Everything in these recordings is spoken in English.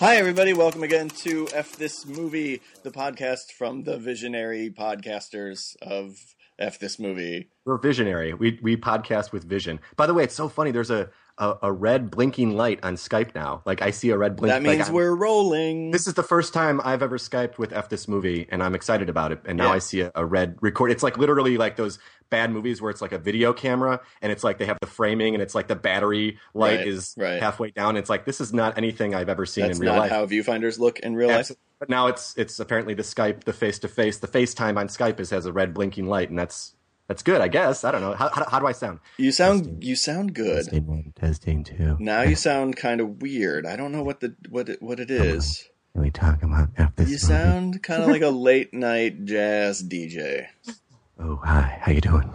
Hi, everybody. Welcome again to F This Movie, the podcast from the visionary podcasters of F This Movie. We're visionary. We podcast with vision. By the way, it's so funny. There's a red blinking light on Skype now. Like, I see a red blink. That means we're rolling. This is the first time I've ever Skyped with F This Movie, and I'm excited about it. And now I see a red record. It's like literally like those bad movies where it's like a video camera, and it's like they have the framing, and it's like the battery light is halfway down. It's like, this is not anything I've ever seen in real life. That's not how viewfinders look in real life. But now it's apparently the Skype, the face-to-face, the FaceTime on Skype has a red blinking light, and that's good, I guess. I don't know. How do I sound? You sound good. Testing 1, testing 2. Now you sound kind of weird. I don't know what it is. Can we talk about F This You sound kind of like a late night jazz DJ. Oh, hi. How you doing?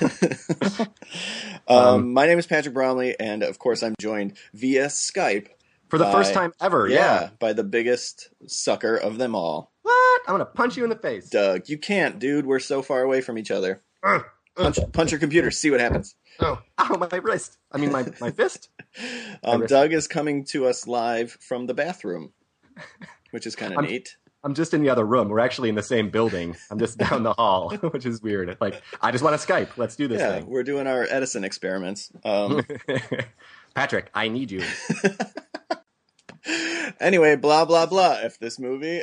My name is Patrick Bromley, and of course I'm joined via Skype. For the first time ever, by the biggest sucker of them all. What? I'm going to punch you in the face. Doug, you can't, dude. We're so far away from each other. Punch your computer, see what happens. Oh, my wrist. I mean, my fist. Doug is coming to us live from the bathroom, which is kind of neat. I'm just in the other room. We're actually in the same building. I'm just down the hall, which is weird. Like, I just want to Skype. Let's do this thing. We're doing our Edison experiments. Patrick, I need you. Anyway, blah, blah, blah. F This Movie.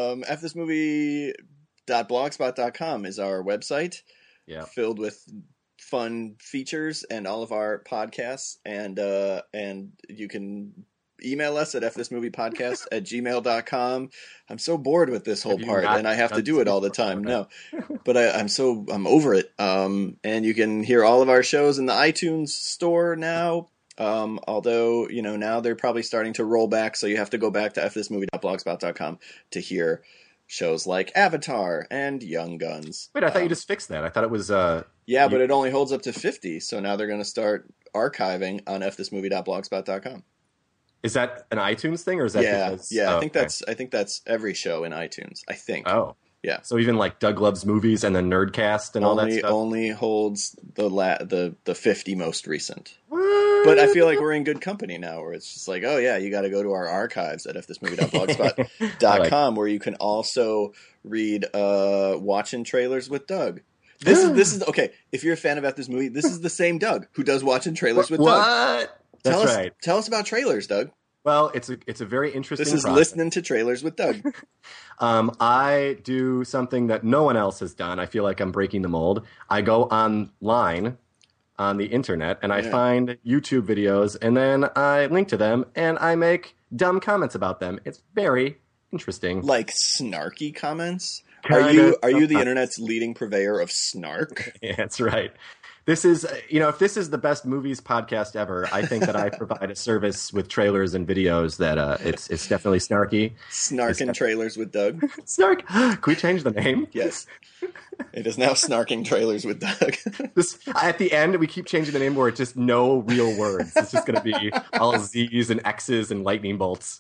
fthismovie.blogspot.com is our website. Yeah. Filled with fun features and all of our podcasts. And you can email us at fthismoviepodcast@gmail.com. I'm so bored with this whole part, and I have to do it all the time. No, but I'm over it. And you can hear all of our shows in the iTunes store now. Although, now they're probably starting to roll back, so you have to go back to fthismovie.blogspot.com to hear shows like Avatar and Young Guns. Wait, I thought you just fixed that. I thought it was... but it only holds up to 50, so now they're going to start archiving on fthismovie.blogspot.com. Is that an iTunes thing, or is that because... I think that's every show in iTunes, I think. Oh. Yeah. So even like Doug Loves Movies and the Nerdcast and all that stuff? Only holds the 50 most recent. What? But I feel like we're in good company now, where it's just like, oh yeah, you got to go to our archives at fthismovie.blogspot.com, where you can also read Watching Trailers with Doug. This is okay. If you're a fan of F This Movie, this is the same Doug who does Watching Trailers with Doug. That's right. Tell us about trailers, Doug. Well, it's a very interesting This is process. Listening to Trailers with Doug. I do something that no one else has done. I feel like I'm breaking the mold. I go online on the internet, and I find YouTube videos, and then I link to them, and I make dumb comments about them. It's very interesting. Like snarky comments? Are you the internet's leading purveyor of snark? Yeah, that's right. This is, if this is the best movies podcast ever, I think that I provide a service with trailers and videos that it's definitely snarky. Snarking Trailers with Doug. Snark. Can we change the name? Yes. It is now Snarking Trailers with Doug. At the end, we keep changing the name where it's just no real words. It's just going to be all Z's and X's and lightning bolts.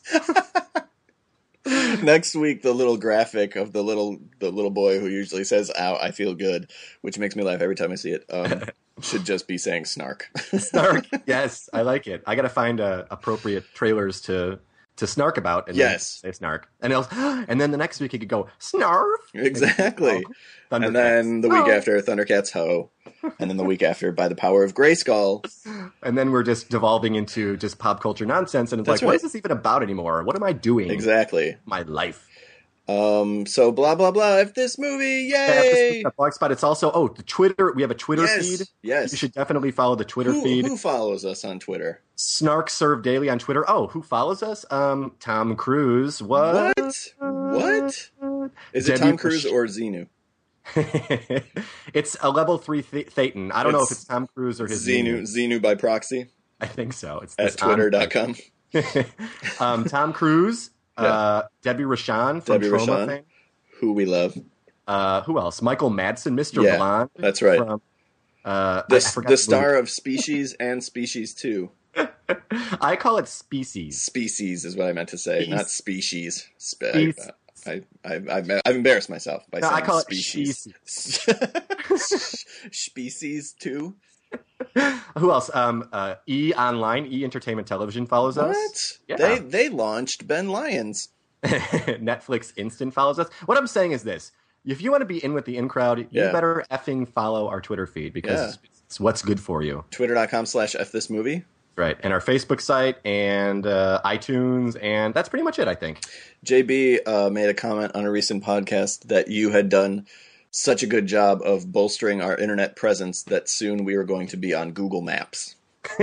Next week, the little graphic of the little boy who usually says, "Ow, I feel good," which makes me laugh every time I see it, should just be saying snark. Snark. Yes, I like it. I got to find appropriate trailers to snark about. And then say snark. And then the next week he could go, snarf. Exactly. And then the week after, Thundercats Ho. And then the week after, By the Power of Grayskull. And then we're just devolving into just pop culture nonsense. And it's what is this even about anymore? What am I doing? Exactly. My life. So blah, blah, blah. If this movie, yay! Blogspot. It's also, the Twitter. We have a Twitter feed. Yes. You should definitely follow the Twitter feed. Who follows us on Twitter? Snark Serve Daily on Twitter. Oh, who follows us? Tom Cruise. What? Is it Tom Cruise or Xenu? It's a level 3 Thetan. I don't know if it's Tom Cruise or his Xenu by proxy. I think so. It's at twitter.com. Tom Cruise, Debbie Rochon from Troma fame, who we love. Who else? Michael Madsen, Mr. Blonde. That's right. From, the star of Species and Species 2. I call it Species. Species is what I meant to say, not species. I've embarrassed myself by saying I call species. it Species 2. Who else? E Online, E Entertainment Television follows us. What? Yeah. They launched Ben Lyons. Netflix Instant follows us. What I'm saying is this. If you want to be in with the in crowd, you better effing follow our Twitter feed because it's what's good for you. Twitter.com/fthismovie. Right. And our Facebook site and iTunes. And that's pretty much it, I think. JB made a comment on a recent podcast that you had done such a good job of bolstering our internet presence that soon we are going to be on Google Maps.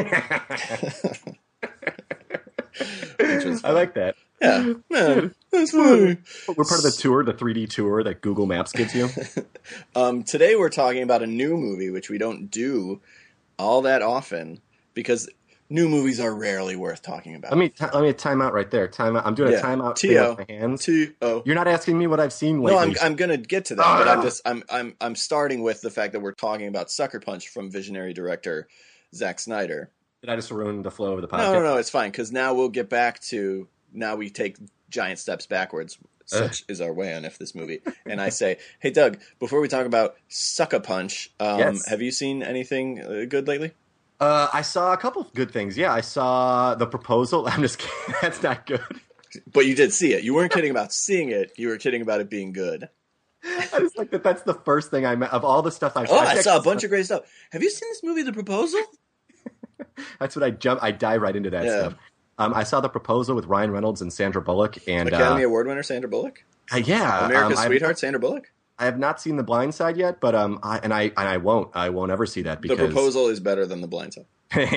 I like that. Yeah, man, that's funny. We're part of the tour, the 3D tour that Google Maps gives you. Today we're talking about a new movie, which we don't do all that often because new movies are rarely worth talking about. Let me time out right there. Time out. I'm doing a time out thing with my hands. T-O. You're not asking me what I've seen lately. No, I'm going to get to that, but I'm starting with the fact that we're talking about Sucker Punch from visionary director Zack Snyder. Did I just ruin the flow of the podcast? No, it's fine because now we'll get back to. Now we take giant steps backwards. Such is our way on If This Movie. And I say, hey, Doug, before we talk about Sucker Punch, have you seen anything good lately? I saw a couple of good things. Yeah, I saw The Proposal. I'm just kidding. That's not good. But you did see it. You weren't kidding about seeing it. You were kidding about it being good. I just like that. That's the first thing I met of all the stuff I saw a bunch of great stuff. Have you seen this movie, The Proposal? That's what I dive right into that stuff. I saw The Proposal with Ryan Reynolds and Sandra Bullock. And Academy Award winner Sandra Bullock? America's Sweetheart, Sandra Bullock? I have not seen The Blind Side yet, but I won't ever see that because The Proposal is better than The Blind Side.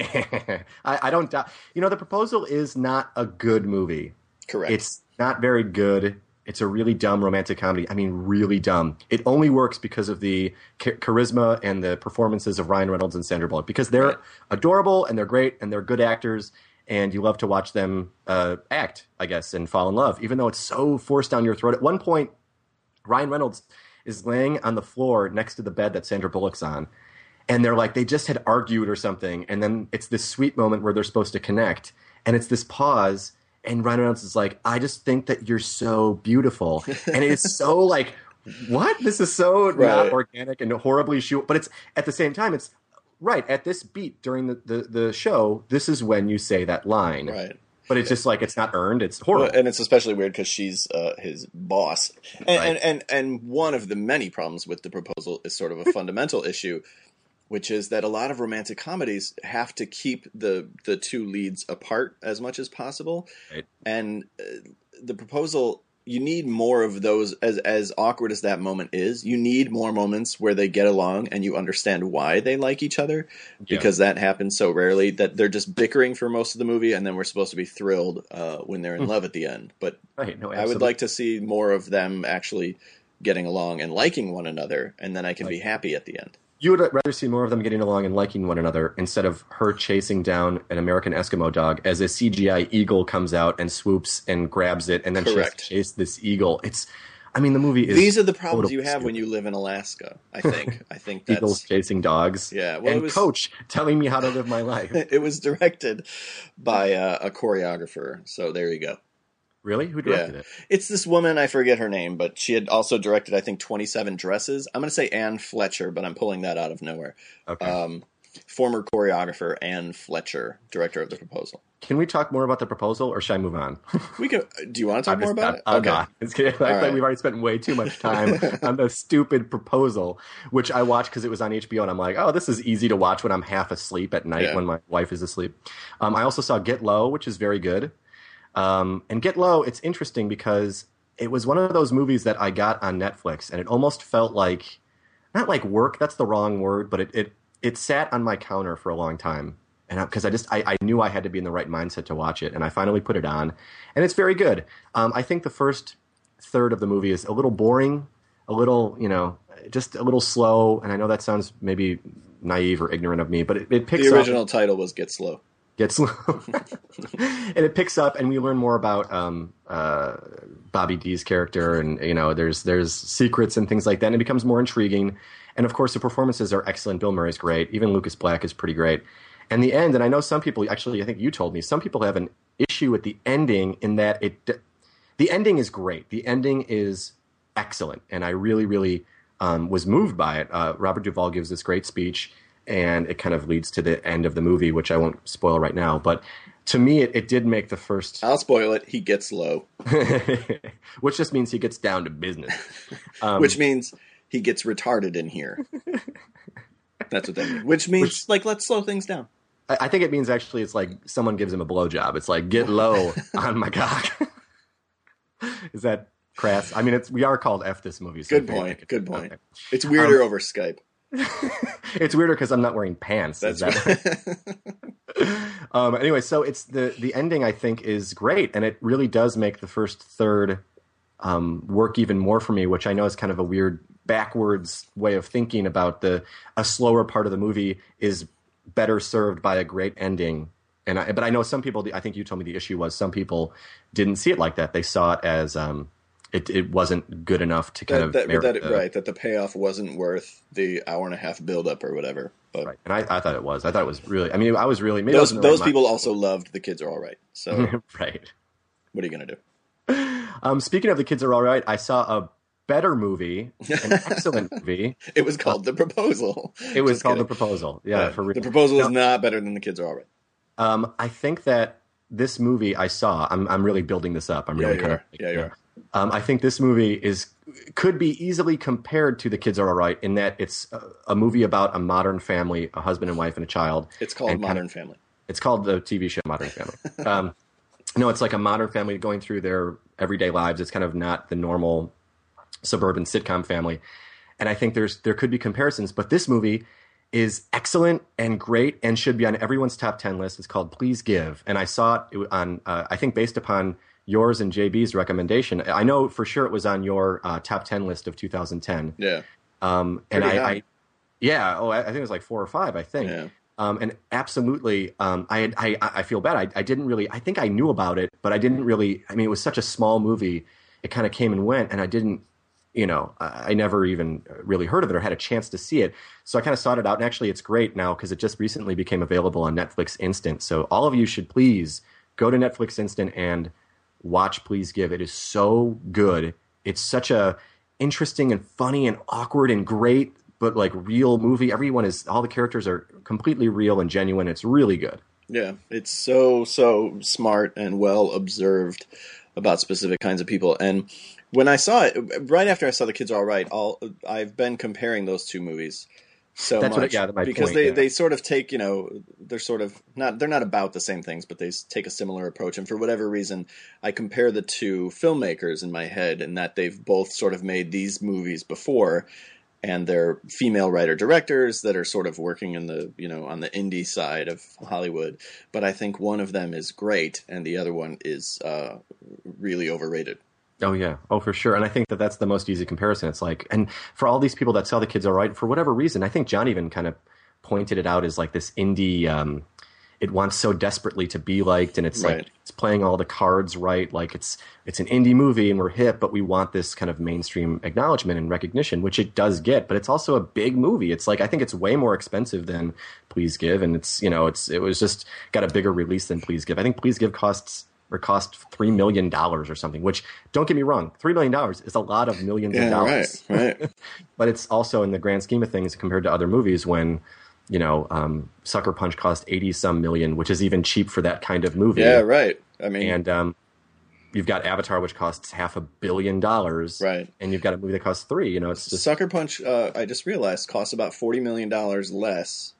I don't doubt. The Proposal is not a good movie. Correct. It's not very good. It's a really dumb romantic comedy. I mean, really dumb. It only works because of the charisma and the performances of Ryan Reynolds and Sandra Bullock because they're adorable and they're great and they're good actors. And you love to watch them act, I guess, and fall in love, even though it's so forced down your throat. At one point, Ryan Reynolds is laying on the floor next to the bed that Sandra Bullock's on. And they're like, they just had argued or something. And then it's this sweet moment where they're supposed to connect. And it's this pause. And Ryan Reynolds is like, I just think that you're so beautiful. And it's so like, what? This is so not organic and horribly shoot. But it's at the same time, it's right at this beat during the show. This is when you say that line. Right. But it's just like it's not earned. It's horrible. Well, and it's especially weird because she's his boss. And one of the many problems with The Proposal is sort of a fundamental issue, which is that a lot of romantic comedies have to keep the two leads apart as much as possible. Right. And The Proposal, you need more of those, as awkward as that moment is, you need more moments where they get along and you understand why they like each other, because that happens so rarely that they're just bickering for most of the movie and then we're supposed to be thrilled when they're in love at the end. But I would like to see more of them actually getting along and liking one another, and then I can be happy at the end. You would rather see more of them getting along and liking one another instead of her chasing down an American Eskimo dog as a CGI eagle comes out and swoops and grabs it, and then she has to chase this eagle. The movie is... These are the problems you have when you live in Alaska, I think. I think that's... Eagles chasing dogs. Yeah. Well, and Coach telling me how to live my life. It was directed by a choreographer, so there you go. Really? Who directed it? It's this woman, I forget her name, but she had also directed, I think, 27 Dresses. I'm going to say Anne Fletcher, but I'm pulling that out of nowhere. Okay. Former choreographer Anne Fletcher, director of The Proposal. Can we talk more about The Proposal, or should I move on? We can. Do you want to talk more about it? Okay. God. We've already spent way too much time on the stupid Proposal, which I watched because it was on HBO, and I'm like, oh, this is easy to watch when I'm half asleep at night when my wife is asleep. I also saw Get Low, which is very good. And Get Low, it's interesting because it was one of those movies that I got on Netflix, and it almost felt like, not like work, that's the wrong word, but it sat on my counter for a long time. And because I knew I had to be in the right mindset to watch it, and I finally put it on, and it's very good. I think the first third of the movie is a little boring, a little, just a little slow, and I know that sounds maybe naive or ignorant of me, but it picks up. The original title was Get Slow. Get Slow. And it picks up, and we learn more about Bobby D's character, and there's secrets and things like that, and it becomes more intriguing. And of course, the performances are excellent. Bill Murray's great. Even Lucas Black is pretty great. And the end, and I know some people, actually, I think you told me, some people have an issue with the ending in that the ending is great. The ending is excellent, and I really, really was moved by it. Robert Duvall gives this great speech, and it kind of leads to the end of the movie, which I won't spoil right now. But to me, it did make the first... I'll spoil it. He gets low. Which just means he gets down to business. Which means he gets retarded in here. That's what that means. Which means, like, let's slow things down. I think it means actually it's like someone gives him a blowjob. It's like, get low on my cock. Is that crass? I mean, we are called F this movie. So Good point. Good point. Okay. It's weirder over Skype. It's weirder because I'm not wearing pants. That's right. Anyway, so it's the ending I think is great, and it really does make the first third work even more for me, which I know is kind of a weird backwards way of thinking about a slower part of the movie is better served by a great ending. But I know some people, I think you told me the issue was some people didn't see it like that. They saw it as it wasn't good enough to kind of merit that the payoff wasn't worth the hour and a half buildup or whatever. But, right. And I thought it was. I thought it was really. I mean, I was really. Those people also loved The Kids Are All Right. So right. What are you gonna do? Speaking of The Kids Are All Right, I saw a better movie, an excellent movie. It was called The Proposal. It was called The Proposal. Yeah, for real. The Proposal is not better than The Kids Are All Right. I think that this movie I saw. I'm really building this up. I'm really you are. I think this movie could be easily compared to The Kids Are All Right in that it's a movie about a modern family, a husband and wife and a child. It's called Modern Family. It's called the TV show Modern Family. No, it's like a modern family going through their everyday lives. It's kind of not the normal suburban sitcom family. And I think there could be comparisons, but this movie is excellent and great and should be on everyone's top 10 list. It's called Please Give. And I saw it on, I think based upon yours and JB's recommendation. I know for sure it was on your top 10 list of 2010. Yeah. And I think it was like 4 or 5, I think. Yeah. And absolutely, I feel bad. I didn't really, I think I knew about it, but I didn't really, I mean, it was such a small movie. It kind of came and went, and I didn't, I never even really heard of it or had a chance to see it. So I kind of sought it out, and actually it's great now because it just recently became available on Netflix Instant. So all of you should please go to Netflix Instant and watch Please Give. It is so good. It's such a interesting and funny and awkward and great, but like real movie. All the characters are completely real and genuine. It's really good. Yeah, it's so smart and well observed about specific kinds of people. And when I saw it, right after I saw The Kids Are All Right, I've been comparing those two movies because they sort of take, they're sort of they're not about the same things, but they take a similar approach. And for whatever reason, I compare the two filmmakers in my head, and that they've both sort of made these movies before, and they're female writer-directors that are sort of working in the, on the indie side of Hollywood. But I think one of them is great, and the other one is really overrated. Oh, yeah. Oh, for sure. And I think that's the most easy comparison. It's like, and for all these people that saw The Kids Are All Right, for whatever reason, I think John even kind of pointed it out as like this indie, it wants so desperately to be liked, and it's like it's playing all the cards right. Like it's an indie movie and we're hip, but we want this kind of mainstream acknowledgement and recognition, which it does get. But it's also a big movie. It's like, I think it's way more expensive than Please Give, and it was just got a bigger release than Please Give. I think Please Give cost $3 million or something, which, don't get me wrong, $3 million is a lot of millions of dollars. Right. But it's also, in the grand scheme of things, compared to other movies, when Sucker Punch cost 80-some million, which is even cheap for that kind of movie. Yeah, right. I mean, and you've got Avatar, which costs $500 million, right? And you've got a movie that costs $3 million. It's just Sucker Punch. I just realized costs about $40 million less,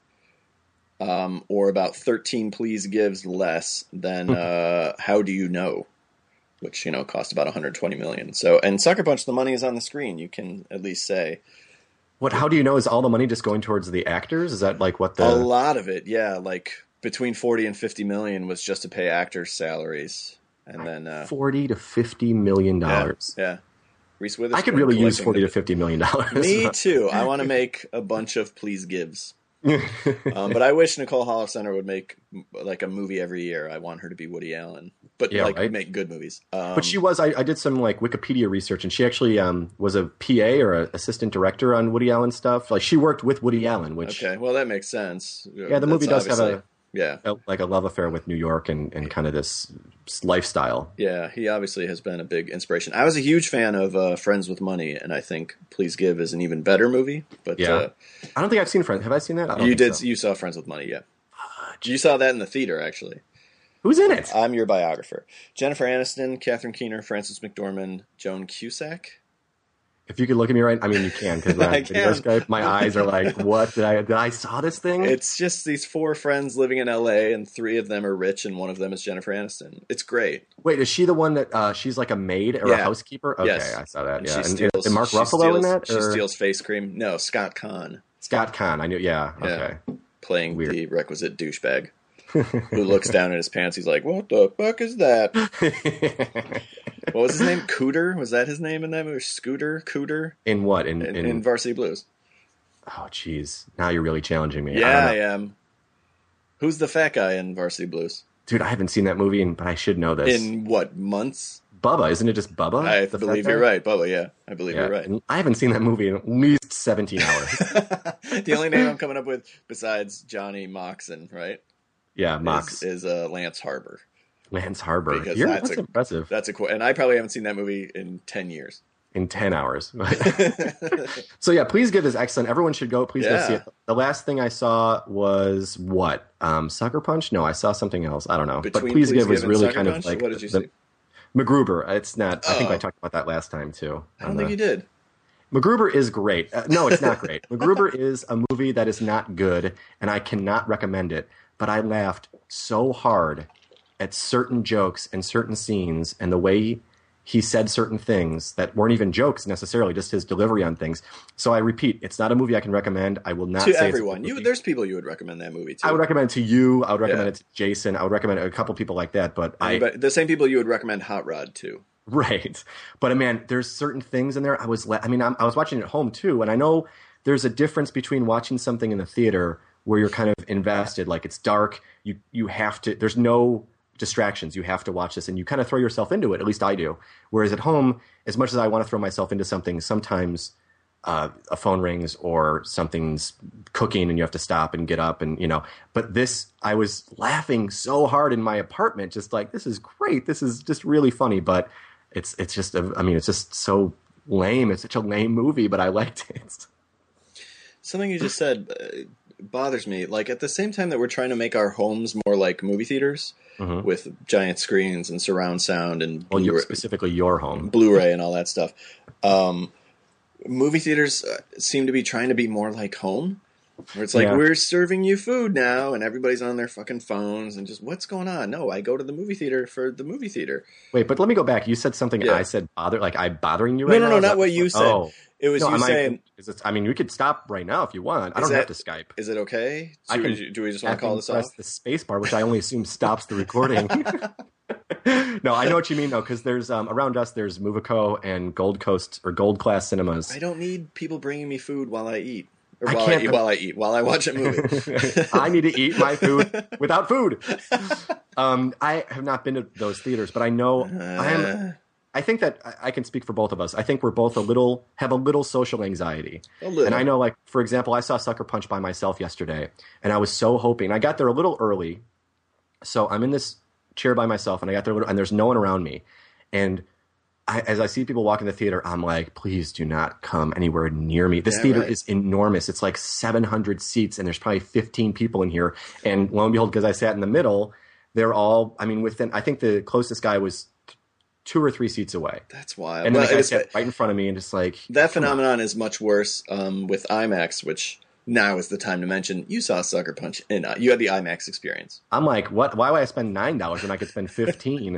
or about 13 Please Gives less than How Do You Know, which cost about $120 million. So, and Sucker Punch, the money is on the screen. You can at least say. How do you know? Is all the money just going towards the actors? Is that like what a lot of it? Yeah, like between 40 and 50 million was just to pay actors' salaries, and then $40 to $50 million. Yeah. Reese Witherspoon. I could really use $40 to $50 million. Me too. I want to make a bunch of Please Gives. But I wish Nicole Holofcener would make like a movie every year. I want her to be Woody Allen, but make good movies. But she was. I did some like Wikipedia research, and she actually was a PA or an assistant director on Woody Allen stuff. Like she worked with Woody Allen, which well, that makes sense. Yeah, the movie does have Yeah. Like a love affair with New York and kind of this lifestyle. Yeah, he obviously has been a big inspiration. I was a huge fan of Friends with Money, and I think Please Give is an even better movie. But yeah, I don't think I've seen Friends. Have I seen that? You did. So. You saw Friends with Money, yeah. You saw that in the theater, actually. Who's in it? I'm your biographer. Jennifer Aniston, Catherine Keener, Frances McDormand, Joan Cusack. If you could look at me right, I mean you can because when I'm video Skype, my eyes are like, "What did I saw this thing?" It's just these 4 friends living in L.A. and 3 of them are rich, and one of them is Jennifer Aniston. It's great. Wait, is she the one that she's like a maid or a housekeeper? Okay, yes. I saw that. And yeah, and Mark Ruffalo in that? Or? She steals face cream. No, Scott Conn. Scott Conn, I knew. Yeah, okay. Playing the requisite douchebag. Who looks down at his pants. He's like, what the fuck is that? What was his name? Cooter? Was that his name in that movie? Scooter? Cooter? In what? In Varsity Blues. Oh, jeez. Now you're really challenging me. Yeah, I am. Who's the fat guy in Varsity Blues? Dude, I haven't seen that movie, but I should know this. In what, months? Bubba. Isn't it just Bubba? I believe you're right. Bubba, yeah. I believe you're right. I haven't seen that movie in at least 17 hours. The only name I'm coming up with besides Johnny Moxon, right? Yeah, Mox. Is Lance Harbor. Lance Harbor. Because that's impressive. That's and I probably haven't seen that movie in 10 years. In 10 hours. So yeah, Please Give is excellent. Everyone should go. Please go see it. The last thing I saw was what? Sucker Punch? No, I saw something else. I don't know. But Please Give was really kind of like... What did you see? MacGruber. It's not... I think I talked about that last time too. I don't think you did. MacGruber is great. No, it's not great. MacGruber is a movie that is not good, and I cannot recommend it. But I laughed so hard at certain jokes and certain scenes and the way he said certain things that weren't even jokes necessarily, just his delivery on things. So I repeat, it's not a movie I can recommend. I will not say to everyone. There's people you would recommend that movie to. I would recommend it to you. I would recommend it to Jason. I would recommend it to a couple people like that. But the same people you would recommend Hot Rod to. Right. But man, there's certain things in there. I was watching it at home too, and I know there's a difference between watching something in the theater where you're kind of invested, like it's dark, you have to, there's no distractions, you have to watch this, and you kind of throw yourself into it, at least I do. Whereas at home, as much as I want to throw myself into something, sometimes a phone rings or something's cooking and you have to stop and get up and, but this, I was laughing so hard in my apartment, just like, this is great, this is just really funny, but it's just, it's just so lame, it's such a lame movie, but I liked it. Something you just said bothers me. Like, at the same time that we're trying to make our homes more like movie theaters with giant screens and surround sound and specifically your home, Blu-ray and all that stuff, movie theaters seem to be trying to be more like home, where it's like, we're serving you food now and everybody's on their fucking phones and just, what's going on? No, I go to the movie theater for the movie theater. Wait, but let me go back. You said something I said I'm bothering you right now? No, not what you said. Oh. It was you saying... we could stop right now if you want. I don't have to Skype. Is it okay? Do we just want to call this off? Press the space bar, which I only assume stops the recording. No, I know what you mean, though, because there's around us, there's Movico and Gold Coast or Gold Class cinemas. I don't need people bringing me food while I eat. Or while I watch a movie. I need to eat my food without food. I have not been to those theaters, but I know I think that I can speak for both of us. I think we're both have a little social anxiety. And I know, like, for example, I saw Sucker Punch by myself yesterday, and I was so hoping. I got there a little early, so I'm in this chair by myself, and I got there and there's no one around me. And as I see people walk in the theater, I'm like, please do not come anywhere near me. This theater is enormous. It's like 700 seats, and there's probably 15 people in here. And lo and behold, because I sat in the middle, they're all, I think the closest guy was 2 or 3 seats away. That's wild. And then the guy sat right in front of me and just like... That phenomenon is much worse with IMAX, which now is the time to mention. You saw Sucker Punch, and you had the IMAX experience. I'm like, what? Why would I spend $9 when I could spend $15?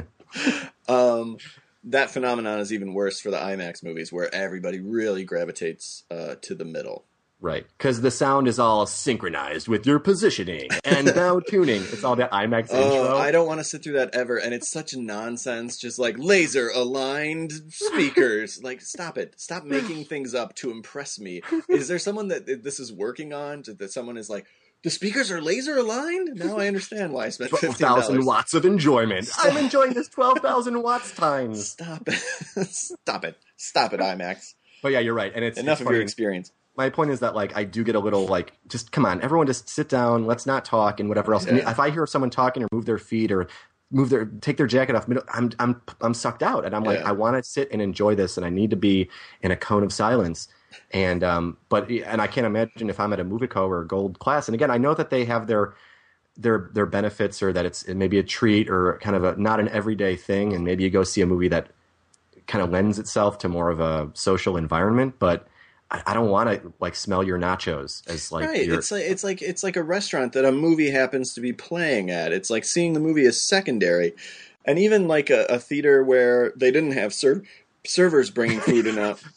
That phenomenon is even worse for the IMAX movies, where everybody really gravitates to the middle. Right, because the sound is all synchronized with your positioning and now tuning. It's all that IMAX intro. I don't want to sit through that ever, and it's such nonsense, just like laser-aligned speakers. Like, stop it. Stop making things up to impress me. Is there someone that this is working on, that someone is like, the speakers are laser-aligned? Now I understand why I spent $15. 12,000 watts of enjoyment. I'm enjoying this 12,000 watts times. Stop it. Stop it. Stop it, IMAX. But yeah, you're right. And it's enough of your experience. my point is that like I do get a little like, just come on, everyone, just sit down, let's not talk and whatever else. Yeah. And if I hear someone talking or move their feet or take their jacket off, I'm sucked out, and I'm like, I want to sit and enjoy this, and I need to be in a cone of silence. And I can't imagine if I'm at a Movico or a Gold Class. And again, I know that they have their benefits, or that it may be a treat or kind of not an everyday thing, and maybe you go see a movie that kind of lends itself to more of a social environment, but I don't want to like smell your nachos as like right. It's like a restaurant that a movie happens to be playing at. It's like seeing the movie as secondary, and even like a theater where they didn't have servers bringing food in and out.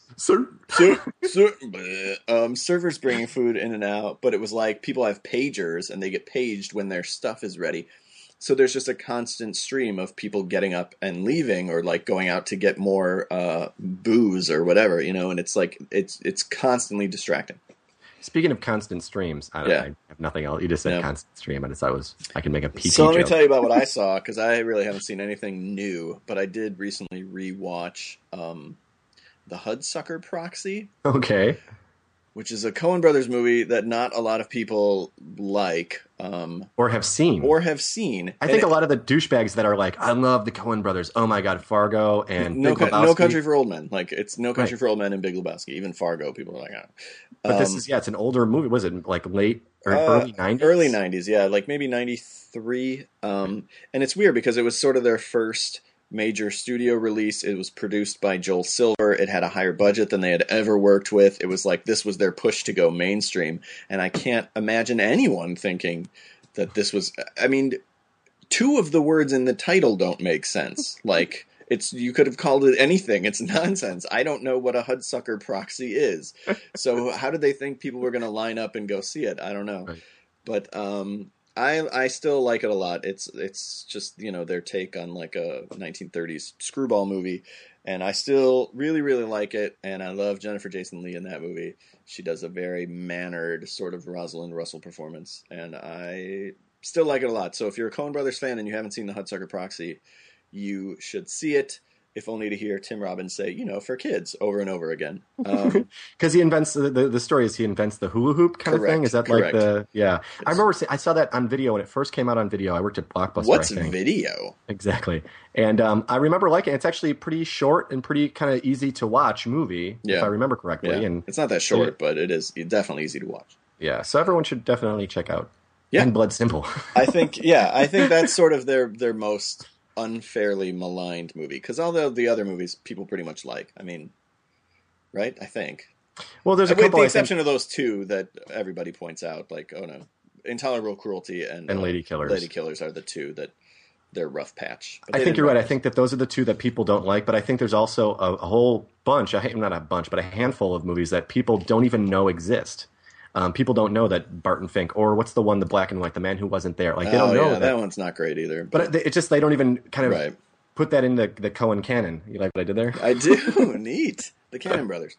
Servers bringing food in and out, but it was like people have pagers and they get paged when their stuff is ready. So there's just a constant stream of people getting up and leaving, or like going out to get more booze or whatever, and it's like it's constantly distracting. Speaking of constant streams, I have nothing else. You just said constant stream, and I can make a PT So let me joke. tell you about what I saw, because I really haven't seen anything new, but I did recently rewatch The Hudsucker Proxy. Okay. Which is a Coen Brothers movie that not a lot of people like. Or have seen. I think a lot of the douchebags that are like, I love the Coen Brothers. Oh my God, Fargo and No Big Lebowski. Country for Old Men. Like, it's No Country for Old Men and Big Lebowski. Even Fargo, people are like, oh. But this is, it's an older movie. Was it like late or early 90s? Early 90s, yeah. Like maybe 93. And it's weird because it was sort of their first major studio release. It was produced by Joel Silver. It had a higher budget than they had ever worked with. It was like this was their push to go mainstream. And I can't imagine anyone thinking that this was... I mean, two of the words in the title don't make sense. Like, you could have called it anything. It's nonsense. I don't know what a Hudsucker Proxy is. So how did they think people were going to line up and go see it? I don't know. Right. But I still like it a lot. It's just, their take on like a 1930s screwball movie, and I still really, really like it, and I love Jennifer Jason Leigh in that movie. She does a very mannered sort of Rosalind Russell performance, and I still like it a lot. So if you're a Coen Brothers fan and you haven't seen The Hudsucker Proxy, you should see it. If only to hear Tim Robbins say, for kids over and over again. Because he invents, the story is he invents the hula hoop kind of thing? Is that correct. Like I remember I saw that on video when it first came out on video. I worked at Blockbuster, What's I think. video? Exactly. And I remember liking it. It's actually pretty short and pretty kind of easy to watch movie, if I remember correctly. Yeah. And it's not that short, but it is definitely easy to watch. Yeah, so everyone should definitely check out. Yeah. And Blood Simple. I think that's sort of their most unfairly maligned movie, because all the other movies people pretty much like. I mean, right? I think. Well, there's a couple, with the exception of those two that everybody points out, like, oh no, Intolerable Cruelty and Lady Killers. Lady Killers are the two that they're rough patch. I think you're right. I think that those are the two that people don't like, but I think there's also a whole bunch, not a bunch, but a handful of movies that people don't even know exist. People don't know that Barton Fink, or what's the one, the black and white, The Man Who Wasn't There. Like, they don't know that one's not great either. But it's just they don't even kind of put that in the Coen canon. You like what I did there? I do. Neat. The Cannon Brothers.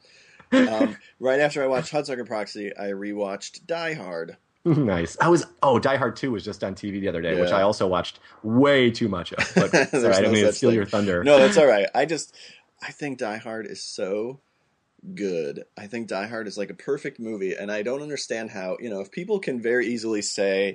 Right after I watched Hudsucker Proxy, I rewatched Die Hard. Nice. Die Hard 2 was just on TV the other day, which I also watched way too much of. But sorry, I didn't mean to steal your thunder. No, that's all right. I think Die Hard is so good. I think Die Hard is like a perfect movie, and I don't understand how, if people can very easily say,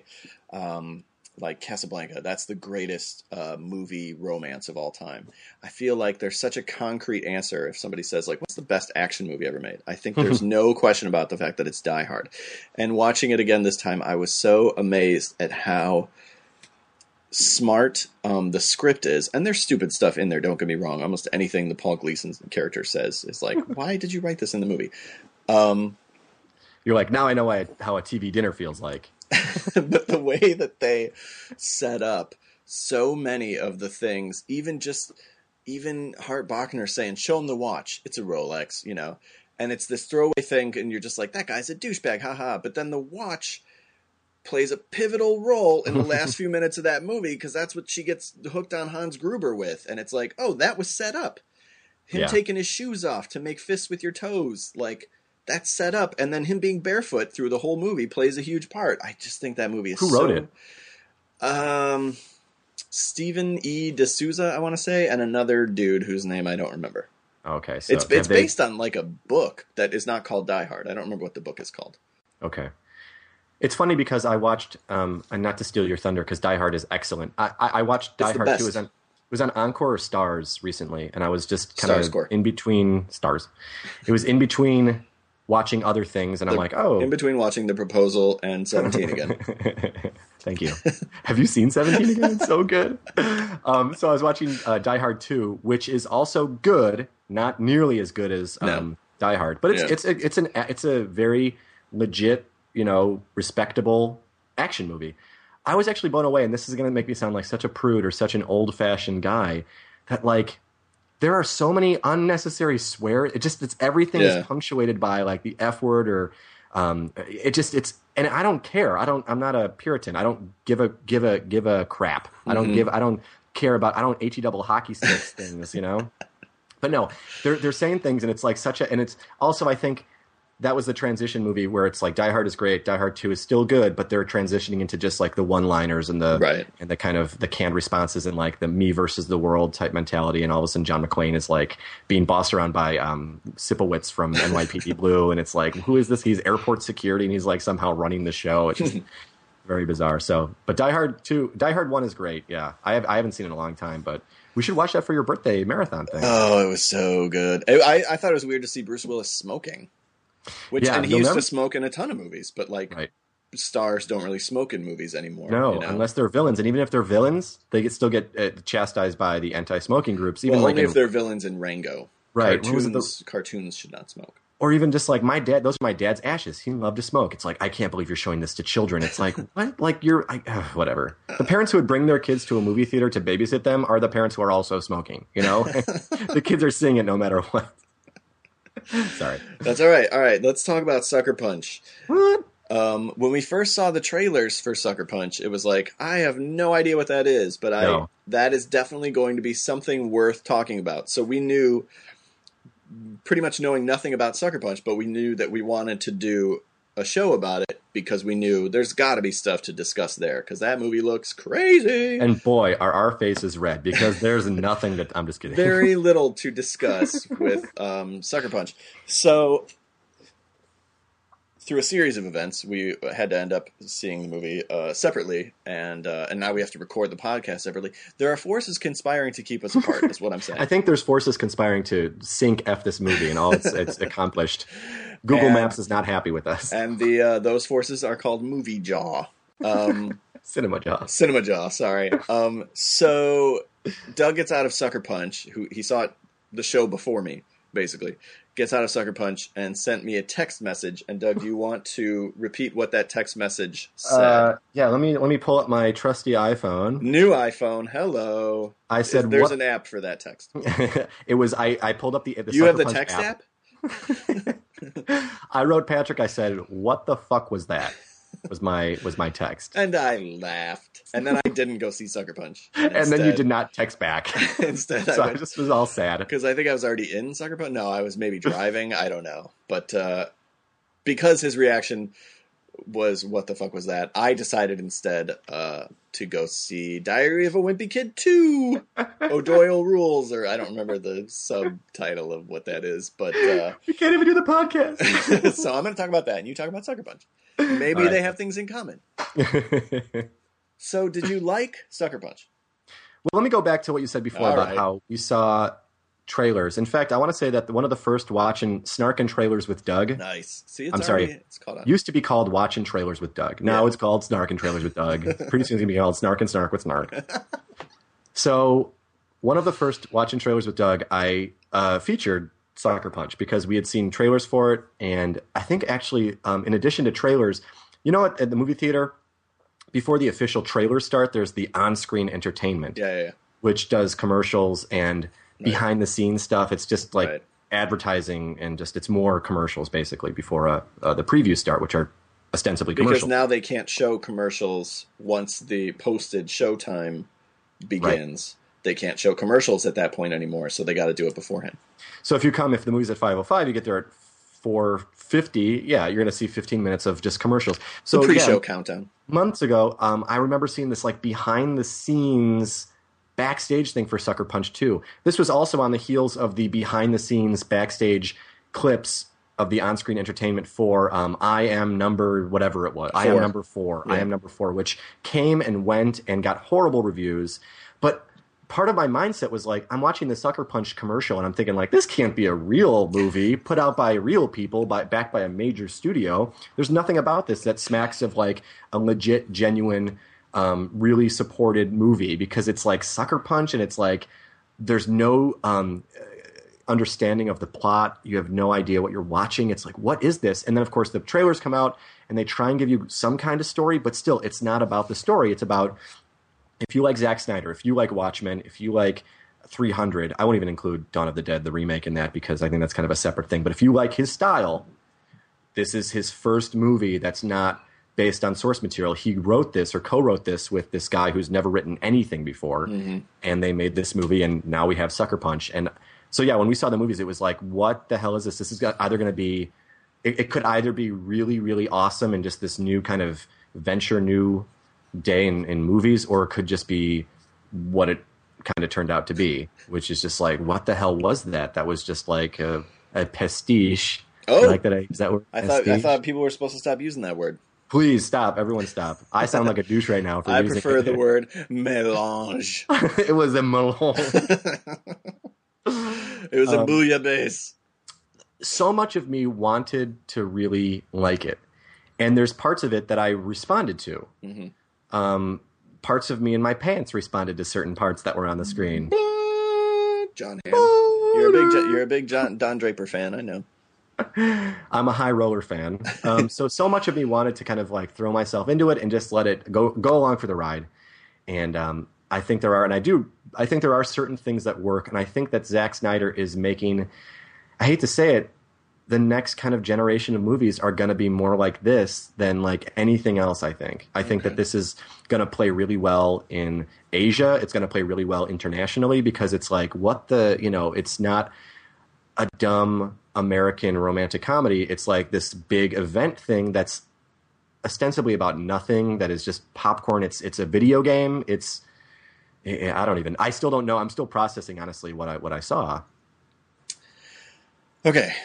like Casablanca, that's the greatest movie romance of all time. I feel like there's such a concrete answer if somebody says, like, what's the best action movie ever made? I think there's no question about the fact that it's Die Hard. And watching it again this time, I was so amazed at how smart the script is, and there's stupid stuff in there, don't get me wrong. Almost anything the Paul Gleason character says is like, why did you write this in the movie? You're like, now I know how a TV dinner feels like. But the way that they set up so many of the things, even Hart Bachner saying, show him the watch, it's a Rolex, and it's this throwaway thing, and you're just like, that guy's a douchebag, haha. But then the watch plays a pivotal role in the last few minutes of that movie, because that's what she gets hooked on Hans Gruber with. And it's like, oh, that was set up. Him taking his shoes off to make fists with your toes. Like, that's set up. And then him being barefoot through the whole movie plays a huge part. I just think that movie is Who wrote it? Stephen E. D'Souza, I want to say, and another dude whose name I don't remember. Okay, so it's based on like a book that is not called Die Hard. I don't remember what the book is called. Okay. It's funny because I watched, and not to steal your thunder, because Die Hard is excellent. I watched Die Hard 2. It was on Encore or Stars recently, and I was just kind of in between Stars. It was in between watching other things, and I'm like, oh. In between watching The Proposal and 17 again. Thank you. Have you seen 17 again? It's so good. So I was watching Die Hard 2, which is also good, not nearly as good as Die Hard, but it's a very legit, respectable action movie. I was actually blown away, and this is going to make me sound like such a prude or such an old-fashioned guy, that like there are so many unnecessary swears. Everything is punctuated by like the F word or and I don't care. I'm not a Puritan. I don't give a crap. I don't care about. I don't HE double hockey sticks things, But no, they're saying things, and it's like and it's also, I think, that was the transition movie where it's like Die Hard is great, Die Hard 2 is still good, but they're transitioning into just like the one-liners and the kind of the canned responses and like the me versus the world type mentality, and all of a sudden John McClane is like being bossed around by Sipowicz from NYPD Blue, and it's like, who is this? He's airport security, and he's like somehow running the show. It's just very bizarre. So, but Die Hard 1 is great. Yeah, I haven't seen it in a long time, but we should watch that for your birthday marathon thing. Oh, it was so good. I thought it was weird to see Bruce Willis smoking. And he used to smoke in a ton of movies, but stars don't really smoke in movies anymore. No, unless they're villains, and even if they're villains, they still get chastised by the anti-smoking groups. Even only if they're villains in Rango. Right, cartoons should not smoke. Or even just like my dad; those are my dad's ashes. He loved to smoke. It's like, I can't believe you're showing this to children. It's like, what? Like whatever. The parents who would bring their kids to a movie theater to babysit them are the parents who are also smoking. The kids are seeing it no matter what. Sorry. That's all right. All right, let's talk about Sucker Punch. What? When we first saw the trailers for Sucker Punch, it was like, I have no idea what that is, but that is definitely going to be something worth talking about. So we knew, pretty much knowing nothing about Sucker Punch, but we knew that we wanted to do a show about it because we knew there's got to be stuff to discuss there because that movie looks crazy. And boy, are our faces red because there's nothing that I'm just kidding. Very little to discuss with Sucker Punch. So through a series of events, we had to end up seeing the movie separately, and now we have to record the podcast separately. There are forces conspiring to keep us apart, is what I'm saying. I think there's forces conspiring to sink F this movie and all it's accomplished. Google Maps is not happy with us. And those forces are called Movie Jaw. Cinema Jaw. Cinema Jaw, sorry. So Doug gets out of Sucker Punch, he saw the show before me, basically. Gets out of Sucker Punch and sent me a text message. And Doug, do you want to repeat what that text message said? Yeah, let me pull up my trusty iPhone. New iPhone, hello. I said there's an app for that text. It was I pulled up the you Sucker have the Punch text app? I wrote Patrick. I said, "What the fuck was that?" Was my text, and I laughed. And then I didn't go see Sucker Punch. And then you did not text back. Instead, so I just was all sad because I think I was already in Sucker Punch. No, I was maybe driving. I don't know, but because his reaction was, "What the fuck was that?" I decided instead to go see Diary of a Wimpy Kid 2, O'Doyle Rules, or I don't remember the subtitle of what that is, but we can't even do the podcast. So I'm going to talk about that, and you talk about Sucker Punch. Maybe they have things in common. So did you like Sucker Punch? Well, let me go back to what you said before about how you saw trailers. In fact, I want to say that one of the first watching Snarkin' Trailers with Doug. Nice. See, it's called used to be called Watching Trailers with Doug. Now it's called Snarkin' Trailers with Doug. Pretty soon it's going to be called Snarkin' Snark with Snark. So one of the first Watching Trailers with Doug, I featured Sucker Punch because we had seen trailers for it. And I think actually, in addition to trailers, at the movie theater, before the official trailers start, there's the on-screen entertainment, which does commercials and behind-the-scenes stuff. It's just like advertising and it's more commercials basically before the previews start, which are ostensibly commercials. Because now they can't show commercials once the posted showtime begins. Right. They can't show commercials at that point anymore, so they got to do it beforehand. So if the movie's at 5:05, you get there at 4:50. Yeah, you're going to see 15 minutes of just commercials. So the pre-show countdown. Months ago, I remember seeing this like behind the scenes backstage thing for Sucker Punch 2. This was also on the heels of the behind-the-scenes backstage clips of the on-screen entertainment for I Am Number whatever it was. 4. I Am Number 4. Yeah. I Am Number 4, which came and went and got horrible reviews. But part of my mindset was like, I'm watching the Sucker Punch commercial and I'm thinking like, this can't be a real movie put out by real people, backed by a major studio. There's nothing about this that smacks of like a legit, genuine, really supported movie, because it's like Sucker Punch and it's like there's no understanding of the plot. You have no idea what you're watching. It's like, what is this? And then of course the trailers come out and they try and give you some kind of story, but still it's not about the story. It's about, if you like Zack Snyder, if you like Watchmen, if you like 300, I won't even include Dawn of the Dead, the remake, in that, because I think that's kind of a separate thing. But if you like his style, this is his first movie that's not based on source material. He wrote this or co-wrote this with this guy who's never written anything before, and they made this movie, and now we have Sucker Punch. And so, yeah, when we saw the movies, it was like, what the hell is this? This is either going to be, it could either be really, really awesome and just this new kind of venture, new day in movies, or it could just be what it kind of turned out to be, which is just like, what the hell was that? That was just like a pastiche. Oh, like that. Is that word? I thought people were supposed to stop using that word. Please stop. Everyone stop. I sound like a douche right now. I prefer the word mélange. It was a melange. It was a bouillabaisse. So much of me wanted to really like it. And there's parts of it that I responded to. Parts of me in my pants responded to certain parts that were on the screen. John Hamm. You're a big Don Draper fan, I know. I'm a high roller fan. So much of me wanted to kind of like throw myself into it and just let it go along for the ride. And I think there are certain things that work. And I think that Zack Snyder is making, I hate to say it, the next kind of generation of movies are going to be more like this than like anything else, I think. I think that this is going to play really well in Asia. It's going to play really well internationally, because it's like, it's not a dumb American romantic comedy. It's like this big event thing that's ostensibly about nothing, that is just popcorn. It's a video game. I still don't know. I'm still processing, honestly, what I saw. Okay,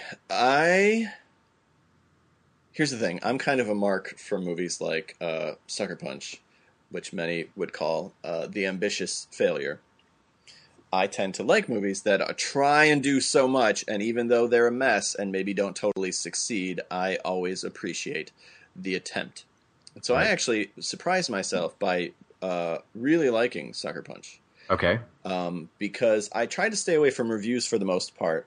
here's the thing. I'm kind of a mark for movies like Sucker Punch, which many would call the ambitious failure. I tend to like movies that try and do so much, and even though they're a mess and maybe don't totally succeed, I always appreciate the attempt. And so I actually surprised myself by really liking Sucker Punch. Okay. Because I tried to stay away from reviews for the most part.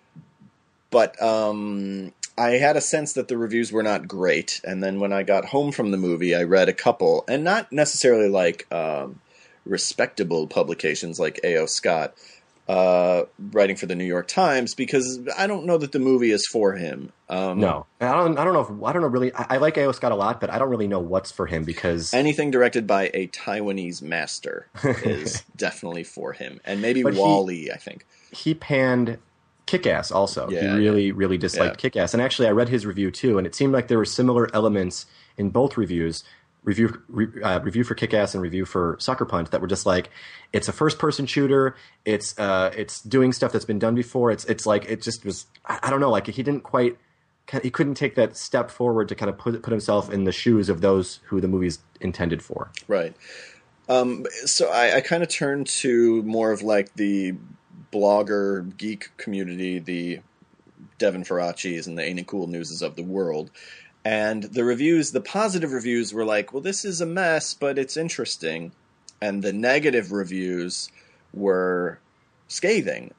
But I had a sense that the reviews were not great. And then when I got home from the movie, I read a couple, and not necessarily like respectable publications like A.O. Scott, writing for the New York Times, because I don't know that the movie is for him. No, I don't know really. I like A.O. Scott a lot, but I don't really know what's for him, because anything directed by a Taiwanese master is definitely for him, and maybe Wall-E. I think he panned Kick-Ass also. He really disliked Kick-Ass. And actually, I read his review too, and it seemed like there were similar elements in both reviews. Review for Kick-Ass and review for Sucker Punch that were just like, it's a first-person shooter. It's doing stuff that's been done before. It's like, it just was, I don't know, like he couldn't take that step forward to kind of put himself in the shoes of those who the movie's intended for. Right. So I kind of turned to more of like the blogger geek community, the Devin Faracis and the Ain't It Cool Newses of the world. And the positive reviews were like, well, this is a mess, but it's interesting. And the negative reviews were scathing.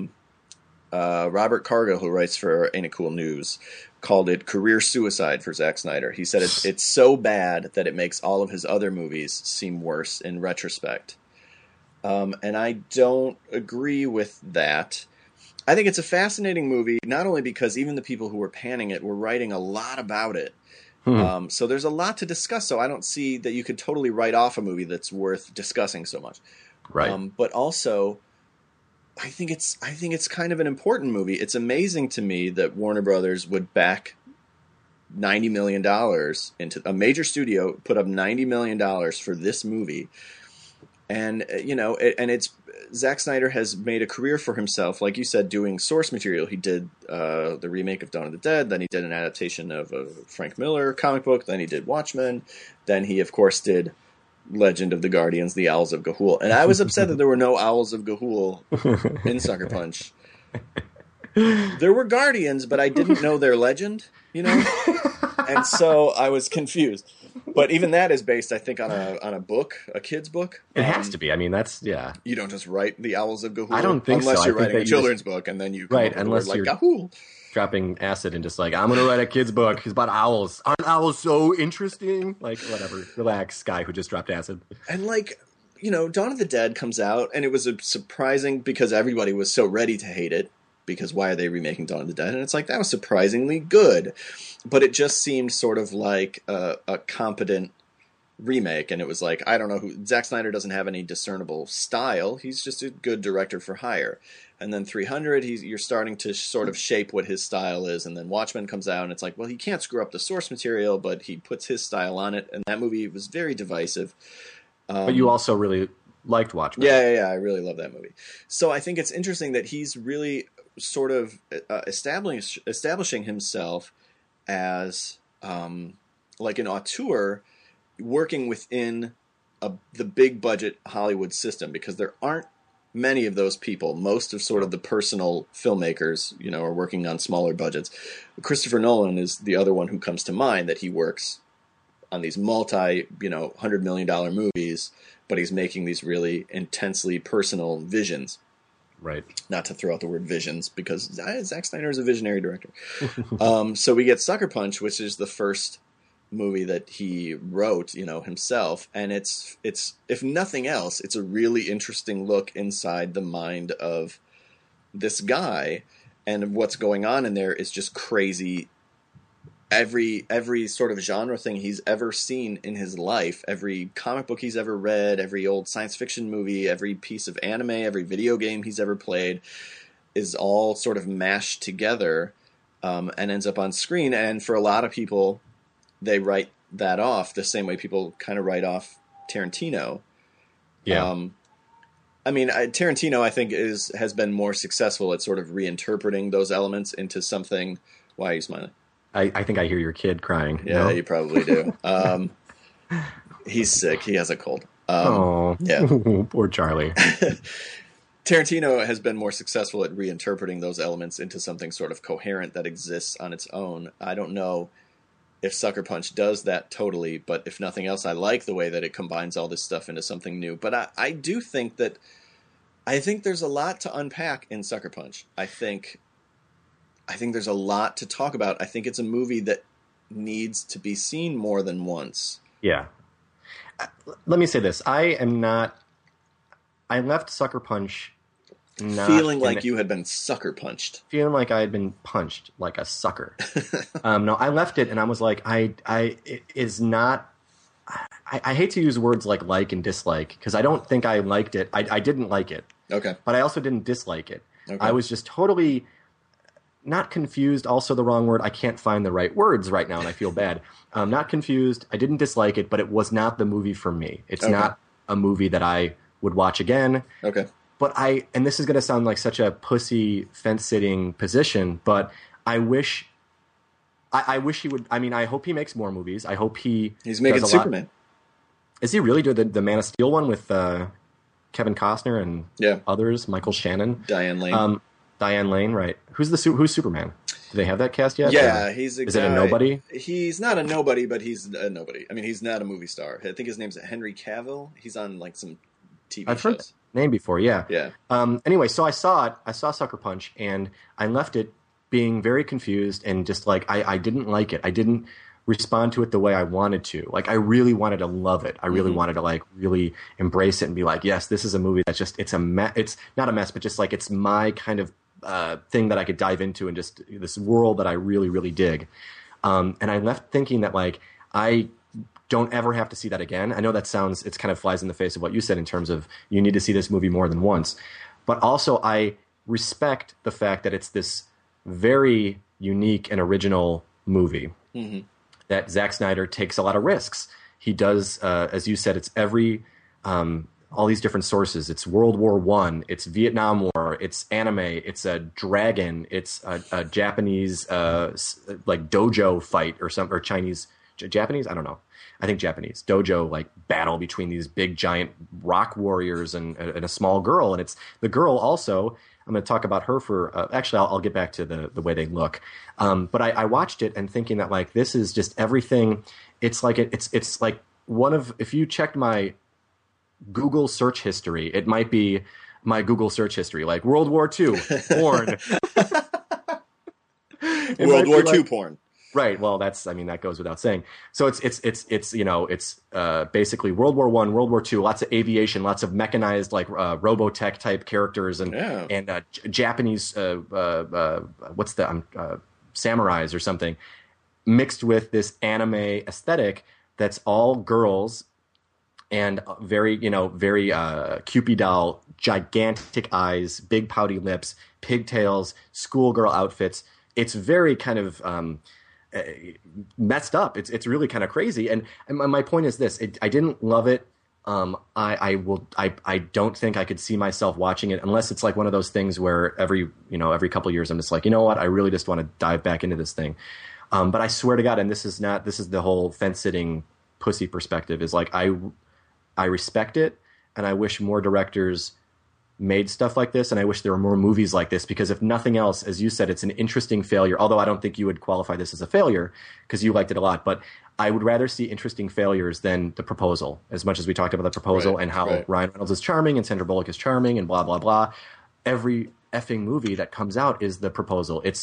Robert Cargill, who writes for Ain't It Cool News, called it career suicide for Zack Snyder. He said it's so bad that it makes all of his other movies seem worse in retrospect. And I don't agree with that. I think it's a fascinating movie, not only because even the people who were panning it were writing a lot about it. So there's a lot to discuss. So I don't see that you could totally write off a movie that's worth discussing so much. Right. But also, I think it's kind of an important movie. It's amazing to me that Warner Brothers would back $90 million into a major studio, put up $90 million for this movie. And it's Zack Snyder has made a career for himself, like you said, doing source material. He did the remake of Dawn of the Dead, then he did an adaptation of a Frank Miller comic book, then he did Watchmen, then he, of course, did Legend of the Guardians, The Owls of Ga'Hoole. And I was upset that there were no Owls of Ga'Hoole in Sucker Punch. There were Guardians, but I didn't know their legend, And so I was confused. But even that is based, I think, on a book, a kid's book. It has to be. I mean, that's, yeah. You don't just write The Owls of Ga'Hoole. I don't think unless so. You're writing a children's book, and then you come up with a word like Ga'Hoole. Dropping acid and just like, I'm going to write a kid's book. It's about owls. Aren't owls so interesting? Like, whatever. Relax, guy who just dropped acid. And Dawn of the Dead comes out, and it was surprising because everybody was so ready to hate it, because why are they remaking Dawn of the Dead? And it's like, that was surprisingly good. But it just seemed sort of like a competent remake, and it was like, I don't know Zack Snyder doesn't have any discernible style. He's just a good director for hire. And then 300, you're starting to sort of shape what his style is. And then Watchmen comes out, and it's like, well, he can't screw up the source material, but he puts his style on it. And that movie was very divisive. But you also really liked Watchmen. Yeah, I really love that movie. So I think it's interesting that he's really sort of establishing himself as like an auteur working within the big budget Hollywood system, because there aren't many of those people. Most of sort of the personal filmmakers, are working on smaller budgets. Christopher Nolan is the other one who comes to mind, that he works on these $100 million movies, but he's making these really intensely personal visions. Right. Not to throw out the word visions, because Zack Snyder is a visionary director. So we get Sucker Punch, which is the first movie that he wrote, himself, and it's if nothing else, it's a really interesting look inside the mind of this guy, and what's going on in there is just crazy. Every sort of genre thing he's ever seen in his life, every comic book he's ever read, every old science fiction movie, every piece of anime, every video game he's ever played, is all sort of mashed together and ends up on screen. And for a lot of people, they write that off the same way people kind of write off Tarantino. Yeah. Tarantino, I think, has been more successful at sort of reinterpreting those elements into something. Why are you smiling? I think I hear your kid crying. Yeah, you probably do. He's sick. He has a cold. Oh, yeah. Poor Charlie. Tarantino has been more successful at reinterpreting those elements into something sort of coherent that exists on its own. I don't know if Sucker Punch does that totally, but if nothing else, I like the way that it combines all this stuff into something new. But I do think that there's a lot to unpack in Sucker Punch. I think there's a lot to talk about. I think it's a movie that needs to be seen more than once. Yeah. Let me say this. I left Sucker Punch feeling like you had been sucker punched. Feeling like I had been punched like a sucker. No, I left it and I was like, it is not. I hate to use words like and dislike, because I don't think I liked it. I didn't like it. Okay. But I also didn't dislike it. Okay. I was just totally not confused. Also the wrong word. I can't find the right words right now and I feel bad. Not confused. I didn't dislike it, but it was not the movie for me. It's not a movie that I would watch again. Okay. But and this is going to sound like such a pussy fence-sitting position, but I wish he would. I mean, I hope he makes more movies. I hope he's making Superman. Is he really doing the Man of Steel one with Kevin Costner and others? Michael Shannon, Diane Lane. Diane Lane, right? Who's Superman? Do they have that cast yet? Yeah, is it a nobody? He's not a nobody, but he's a nobody. I mean, he's not a movie star. I think his name's Henry Cavill. He's on like some TV I've shows. Heard that name before, yeah. Yeah. Anyway, so I saw it. I saw Sucker Punch, and I left it being very confused and just like I didn't like it. I didn't respond to it the way I wanted to. Like, I really wanted to love it. I really wanted to like really embrace it and be like, yes, this is a movie that's just it's not a mess, but just like it's my kind of thing that I could dive into and just this world that I really, really dig. And I left thinking that like I don't ever have to see that again. I know that it's kind of flies in the face of what you said in terms of you need to see this movie more than once. But also I respect the fact that it's this very unique and original movie that Zack Snyder takes a lot of risks. He does, as you said, it's every all these different sources. It's World War One, it's Vietnam War, it's anime, it's a dragon, it's a Japanese like dojo fight or Chinese, Japanese, I don't know. I think Japanese dojo like battle between these big giant rock warriors and a small girl, and it's the girl also. I'm going to talk about her for actually I'll get back to the way they look, but I watched it and thinking that like this is just everything. It's like it's like one of, if you checked my Google search history, it might be my Google search history, like World War II porn. World War II porn. Right. Well, that goes without saying. So it's you know, it's basically World War I, World War II, lots of aviation, lots of mechanized like Robotech type characters and Japanese what's the samurais or something mixed with this anime aesthetic that's all girls and very Cupid doll, gigantic eyes, big pouty lips, pigtails, schoolgirl outfits. It's very kind of messed up. It's really kind of crazy. And my point is this: I didn't love it. I don't think I could see myself watching it unless it's like one of those things where every couple of years I'm just like, you know what, I really just want to dive back into this thing. But I swear to God, and this is the whole fence sitting pussy perspective, is like I respect it, and I wish more directors made stuff like this, and I wish there were more movies like this, because if nothing else, as you said, it's an interesting failure, although I don't think you would qualify this as a failure because you liked it a lot, but I would rather see interesting failures than The Proposal, as much as we talked about The Proposal and how Ryan Reynolds is charming and Sandra Bullock is charming and blah, blah, blah. Every effing movie that comes out is The Proposal. It's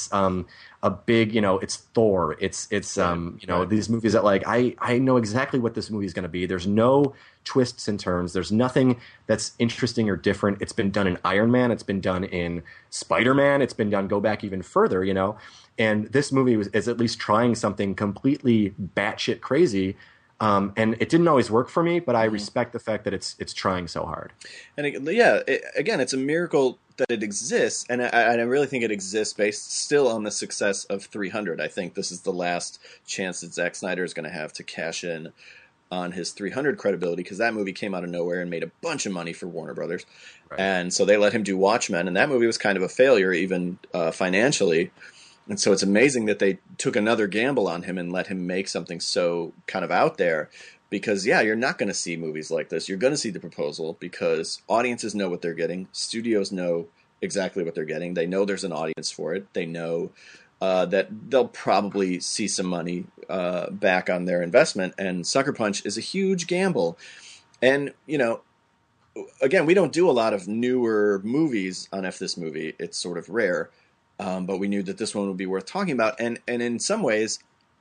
a big, it's Thor. It's these movies that like, I know exactly what this movie is going to be. There's no twists and turns. There's nothing that's interesting or different. It's been done in Iron Man. It's been done in Spider-Man. It's been done, go back even further, and this movie is at least trying something completely batshit crazy. And it didn't always work for me, but I respect the fact that it's trying so hard. And again, it's a miracle that it exists, and I really think it exists based still on the success of 300. I think this is the last chance that Zack Snyder is going to have to cash in on his 300 credibility, because that movie came out of nowhere and made a bunch of money for Warner Brothers, and so they let him do Watchmen, and that movie was kind of a failure even financially. And so it's amazing that they took another gamble on him and let him make something so kind of out there, because, you're not going to see movies like this. You're going to see The Proposal because audiences know what they're getting. Studios know exactly what they're getting. They know there's an audience for it. They know that they'll probably see some money back on their investment. And Sucker Punch is a huge gamble. And, again, we don't do a lot of newer movies on F This Movie. It's sort of rare. But we knew that this one would be worth talking about. And in some ways,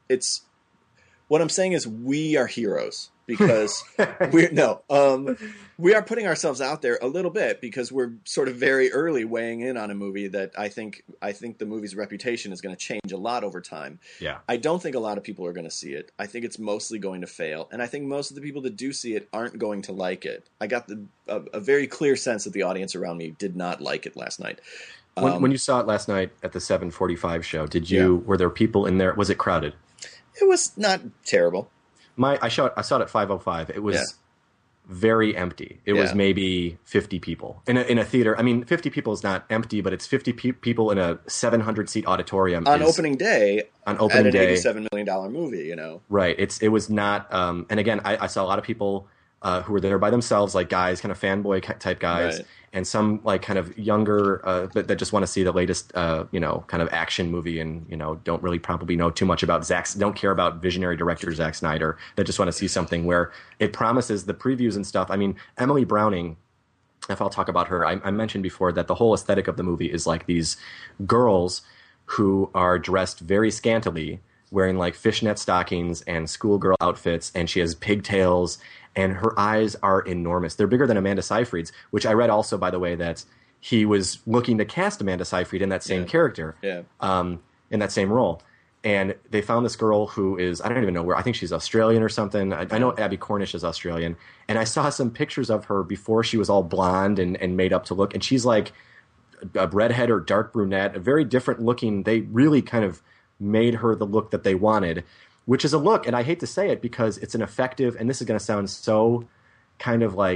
what I'm saying is we are heroes because we are putting ourselves out there a little bit because we're sort of very early weighing in on a movie that I think the movie's reputation is going to change a lot over time. Yeah. I don't think a lot of people are going to see it. I think it's mostly going to fail. And I think most of the people that do see it aren't going to like it. I got a very clear sense that the audience around me did not like it last night. When you saw it last night at the 7:45 show, were there people in there? Was it crowded? It was not terrible. I saw it at 5:05. It was very empty. It was maybe 50 people in a theater. I mean, 50 people is not empty, but it's 50 people in a 700-seat auditorium on opening day. At an $87 million movie, Right. It was not. And again, I saw a lot of people who were there by themselves, like guys, kind of fanboy type guys, and some like kind of younger that just want to see the latest, kind of action movie, and don't really probably know too much about don't care about visionary director Zack Snyder. That just want to see something where it promises the previews and stuff. I mean, Emily Browning. If I'll talk about her, I mentioned before that the whole aesthetic of the movie is like these girls who are dressed very scantily, wearing like fishnet stockings and schoolgirl outfits, and she has pigtails, and her eyes are enormous. They're bigger than Amanda Seyfried's, which I read also, by the way, that he was looking to cast Amanda Seyfried in that same character, in that same role. And they found this girl who is, I don't even know where, I think she's Australian or something. I know Abby Cornish is Australian. And I saw some pictures of her before she was all blonde and made up to look. And she's like a redhead or dark brunette, a very different looking. They really kind of made her the look that they wanted, which is a look, and I hate to say it because it's an effective, and this is going to sound so kind of like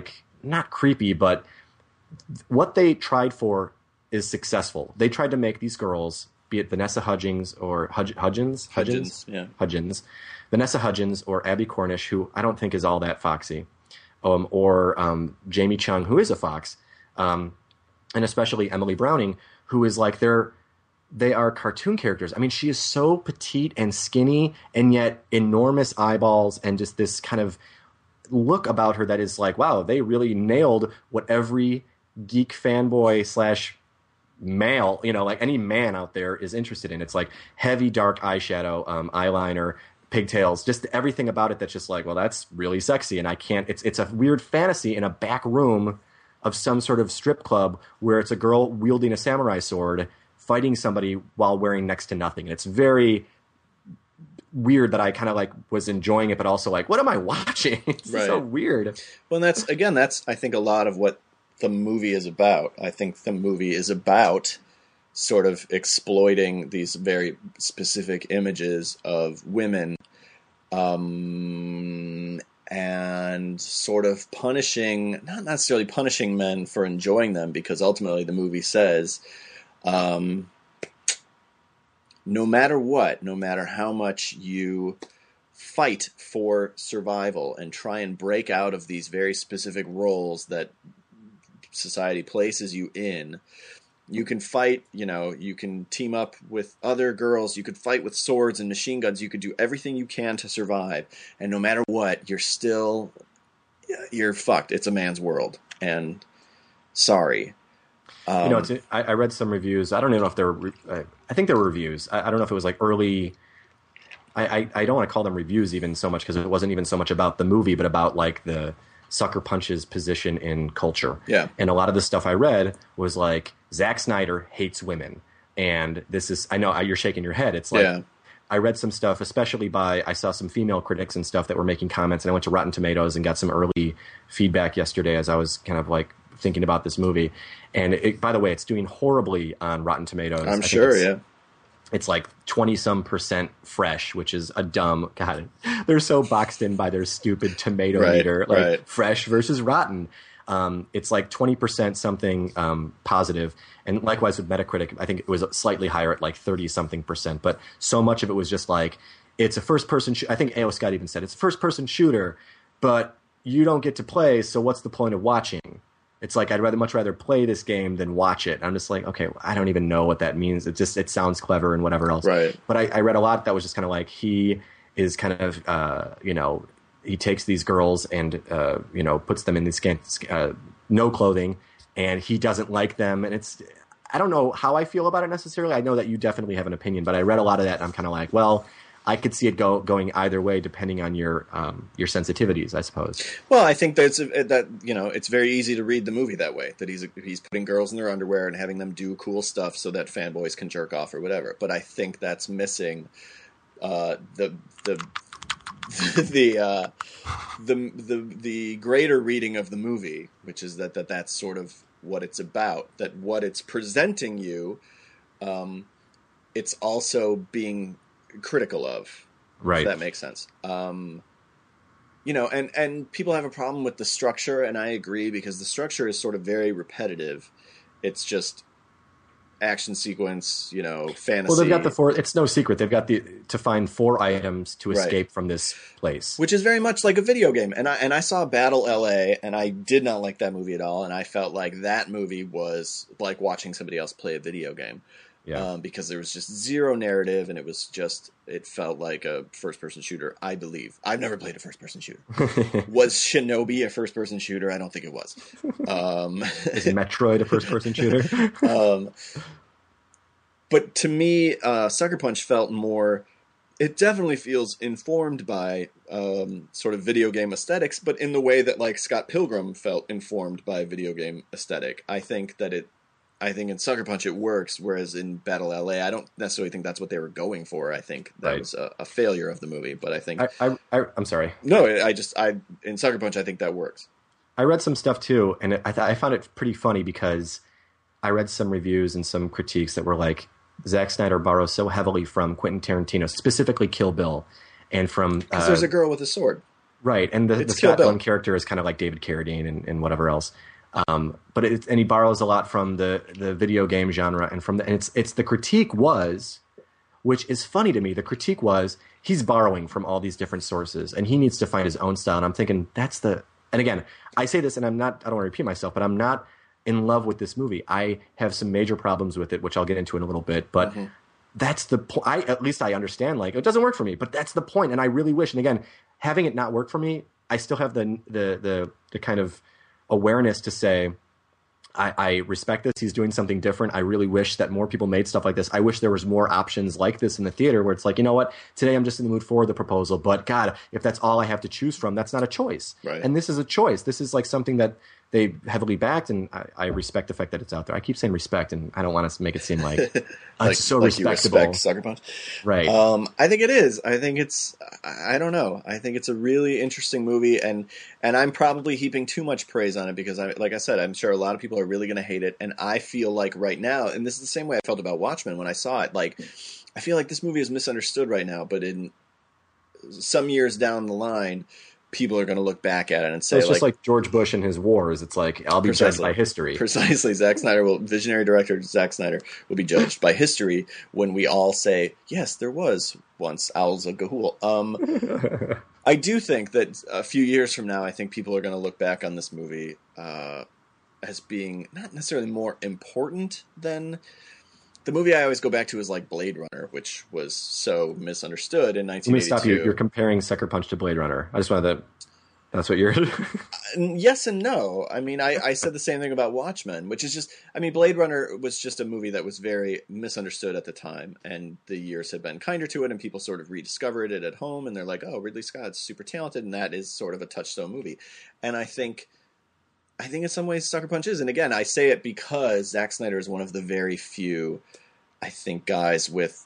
not creepy, but what they tried for is successful. They tried to make these girls, be it Vanessa Hudgens or Hudgens, Vanessa Hudgens or Abby Cornish, who I don't think is all that foxy, or Jamie Chung, who is a fox, and especially Emily Browning, who is like they are cartoon characters. I mean, she is so petite and skinny, and yet enormous eyeballs, and just this kind of look about her that is like, wow, they really nailed what every geek fanboy / male, like any man out there is interested in. It's like heavy dark eyeshadow, eyeliner, pigtails, just everything about it that's just like, well, that's really sexy. And I can't, it's a weird fantasy in a back room of some sort of strip club where it's a girl wielding a samurai sword fighting somebody while wearing next to nothing. And it's very weird that I kind of like was enjoying it, but also like, what am I watching? It's so weird. Well, that's I think a lot of what the movie is about. I think the movie is about sort of exploiting these very specific images of women, and sort of not necessarily punishing men for enjoying them, because ultimately the movie says, no matter what, no matter how much you fight for survival and try and break out of these very specific roles that society places you in, you can fight, you can team up with other girls, you could fight with swords and machine guns, you could do everything you can to survive, and no matter what, you're fucked. It's a man's world, and sorry. I read some reviews. I don't even know if there were, I think there were reviews. I don't know if it was like early, I don't want to call them reviews even so much, because it wasn't even so much about the movie, but about like the Sucker Punch's position in culture. Yeah. And a lot of the stuff I read was like, Zack Snyder hates women. And this is, I know you're shaking your head. It's like, I read some stuff, especially I saw some female critics and stuff that were making comments, and I went to Rotten Tomatoes and got some early feedback yesterday as I was kind of like thinking about this movie. And by the way, it's doing horribly on Rotten Tomatoes. I'm sure, yeah. It's like 20-some% fresh, which is a dumb, God, they're so boxed in by their stupid tomato meter, like fresh versus rotten. It's like 20% something positive. And likewise with Metacritic, I think it was slightly higher at like 30-something%. But so much of it was just like, it's a first-person I think A.O. Scott even said, it's a first-person shooter, but you don't get to play, so what's the point of watching? It's like, I'd much rather play this game than watch it. I'm just like, okay, I don't even know what that means. It sounds clever and whatever else. Right. But I read a lot that was just kind of like, he is kind of, he takes these girls and, puts them in these no clothing, and he doesn't like them. And I don't know how I feel about it necessarily. I know that you definitely have an opinion, but I read a lot of that, and I'm kind of like, well, I could see it going either way depending on your sensitivities, I suppose. Well, I think that it's very easy to read the movie that way. That he's putting girls in their underwear and having them do cool stuff so that fanboys can jerk off or whatever. But I think that's missing the greater reading of the movie, which is that's sort of what it's about. That what it's presenting you, it's also being critical of, right? If that makes sense. And people have a problem with the structure, and I agree, because the structure is sort of very repetitive. It's just action sequence, fantasy. Well, they've got it's no secret. They've got to find 4 items to escape from this place, which is very much like a video game. And I saw Battle LA, and I did not like that movie at all. And I felt like that movie was like watching somebody else play a video game. Yeah. Because there was just zero narrative, and it felt like a first-person shooter, I believe. I've never played a first-person shooter. Was Shinobi a first-person shooter? I don't think it was. Is Metroid a first-person shooter? But to me, Sucker Punch felt more... It definitely feels informed by sort of video game aesthetics, but in the way that like Scott Pilgrim felt informed by video game aesthetic. I think in Sucker Punch it works, whereas in Battle LA, I don't necessarily think that's what they were going for. I think that was a failure of the movie, but I think... I'm sorry. No, in Sucker Punch, I think that works. I read some stuff too, and I found it pretty funny, because I read some reviews and some critiques that were like, Zack Snyder borrows so heavily from Quentin Tarantino, specifically Kill Bill, and from... Because there's a girl with a sword. Right, and the Scott Glenn character is kind of like David Carradine and whatever else. But he borrows a lot from the video game genre and it's the critique was, which is funny to me. The critique was he's borrowing from all these different sources and he needs to find his own style. And I'm thinking and again, I say this and I don't want to repeat myself, but I'm not in love with this movie. I have some major problems with it, which I'll get into in a little bit, but that's the point. At least I understand, like, it doesn't work for me, but that's the point. And I really wish, and again, having it not work for me, I still have the kind of awareness to say, I respect this. He's doing something different. I really wish that more people made stuff like this. I wish there was more options like this in the theater where it's like, you know what, today I'm just in the mood for the proposal, but God, if that's all I have to choose from, that's not a choice. Right. And this is a choice. This is like something that they heavily backed, and I respect the fact that it's out there. I keep saying respect, and I don't want to make it seem like it's so respectable. You respect Sucker Punch? Right. I think it is. I think it's, I don't know. I think it's a really interesting movie, and I'm probably heaping too much praise on it because, like I said, I'm sure a lot of people are really going to hate it, and I feel like right now, and this is the same way I felt about Watchmen when I saw it, like, I feel like this movie is misunderstood right now, but in some years down the line, people are going to look back at it and say, it's just like George Bush and his wars. It's like, I'll be judged by history. Precisely. Visionary director Zack Snyder will be judged by history when we all say, yes, there was once Owls of Ga'Hoole. I do think that a few years from now, I think people are going to look back on this movie as being not necessarily more important than the movie I always go back to is like Blade Runner, which was so misunderstood in 1982. Let me stop you. You're comparing Sucker Punch to Blade Runner. I just wanted to... That's what you're... Yes and no. I mean, I said the same thing about Watchmen, which is just... I mean, Blade Runner was just a movie that was very misunderstood at the time, and the years have been kinder to it, and people sort of rediscovered it at home, and they're like, oh, Ridley Scott's super talented, and that is sort of a touchstone movie. And I think in some ways Sucker Punch is. And again, I say it because Zack Snyder is one of the very few, I think, guys with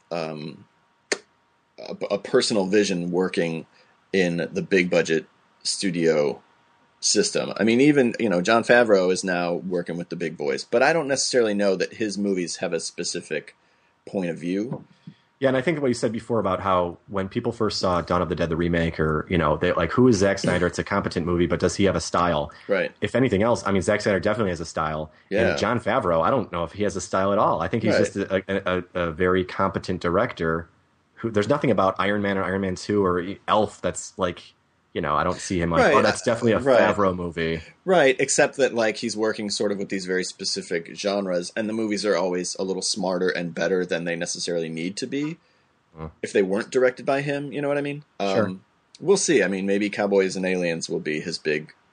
a personal vision working in the big budget studio system. I mean, even, Jon Favreau is now working with the big boys, but I don't necessarily know that his movies have a specific point of view. Yeah, and I think what you said before about how when people first saw Dawn of the Dead, the remake, or, they like, who is Zack Snyder? It's a competent movie, but does he have a style? Right. If anything else, I mean, Zack Snyder definitely has a style. Yeah. And Jon Favreau, I don't know if he has a style at all. I think he's just a very competent director who, there's nothing about Iron Man or Iron Man 2 or Elf that's like, I don't see him like, oh, that's definitely a Favreau movie. Right, except that, like, he's working sort of with these very specific genres, and the movies are always a little smarter and better than they necessarily need to be if they weren't directed by him, you know what I mean? Sure. We'll see. I mean, maybe Cowboys and Aliens will be his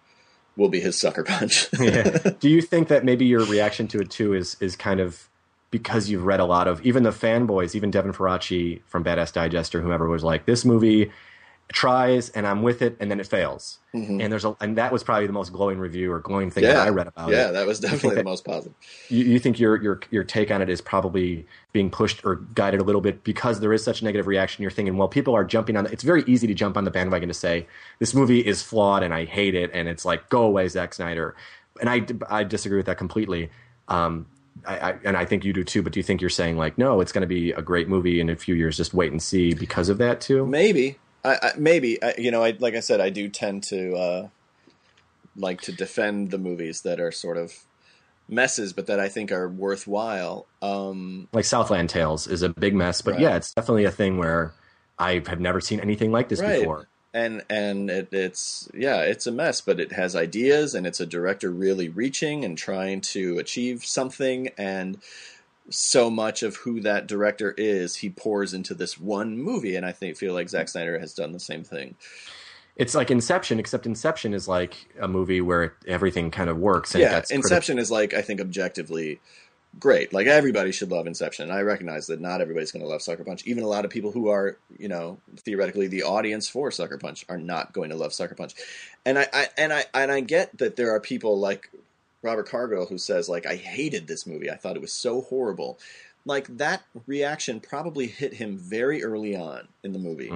Sucker Punch. Yeah. Do you think that maybe your reaction to it, too, is kind of because you've read a lot of, even the fanboys, even Devin Faraci from Badass Digest or whomever was like, this movie tries and I'm with it and then it fails. Mm-hmm. And that was probably the most glowing review or glowing thing that I read about it. Yeah, that was definitely the most positive. You think your take on it is probably being pushed or guided a little bit because there is such a negative reaction. You're thinking, well, people are jumping on it's very easy to jump on the bandwagon to say this movie is flawed and I hate it and it's like, go away, Zack Snyder. And I disagree with that completely. And I think you do too, but do you think you're saying like, no, it's going to be a great movie in a few years, just wait and see because of that too? Maybe. Maybe, like I said, I do tend to like to defend the movies that are sort of messes, but that I think are worthwhile. Like Southland Tales is a big mess, but yeah, it's definitely a thing where I have never seen anything like this before. And it's a mess, but it has ideas, and it's a director really reaching and trying to achieve something, and so much of who that director is, he pours into this one movie, and I feel like Zack Snyder has done the same thing. It's like Inception, except Inception is like a movie where everything kind of works. And Inception is like, I think, objectively great. Like, everybody should love Inception. I recognize that not everybody's going to love Sucker Punch. Even a lot of people who are, theoretically the audience for Sucker Punch are not going to love Sucker Punch. And I get that there are people like Robert Cargill who says, like, I hated this movie. I thought it was so horrible. Like, that reaction probably hit him very early on in the movie.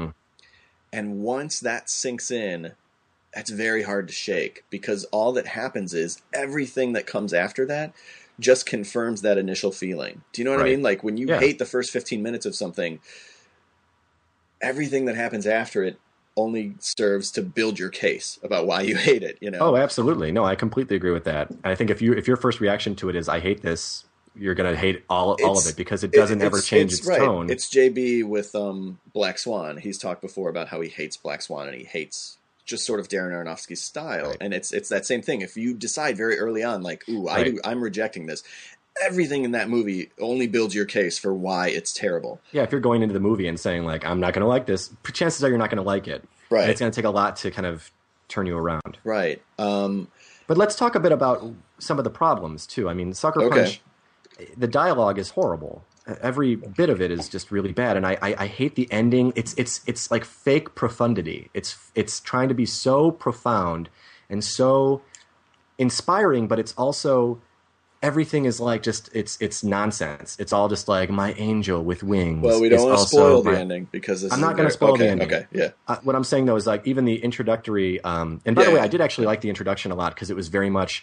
And once that sinks in, that's very hard to shake, because all that happens is everything that comes after that just confirms that initial feeling. Do you know what I mean? Like, when you hate the first 15 minutes of something, everything that happens after it only serves to build your case about why you hate it. You know? Oh, absolutely. No, I completely agree with that. I think if your first reaction to it is "I hate this," you're going to hate all of it because it doesn't ever change its tone. It's JB with Black Swan. He's talked before about how he hates Black Swan and he hates just sort of Darren Aronofsky's style. Right. And it's that same thing. If you decide very early on, like, ooh, I'm rejecting this, everything in that movie only builds your case for why it's terrible. Yeah, if you're going into the movie and saying, like, I'm not going to like this, chances are you're not going to like it. Right. And it's going to take a lot to kind of turn you around. Right. But let's talk a bit about some of the problems, too. I mean, Sucker Punch, the dialogue is horrible. Every bit of it is just really bad, and I hate the ending. It's like fake profundity. It's trying to be so profound and so inspiring, but it's also... everything is like just it's nonsense. It's all just like my angel with wings. Well, we don't want to spoil the ending because I'm not going to spoil the ending. Okay, yeah. What I'm saying though is like even the introductory. And by the way, I did actually like the introduction a lot because it was very much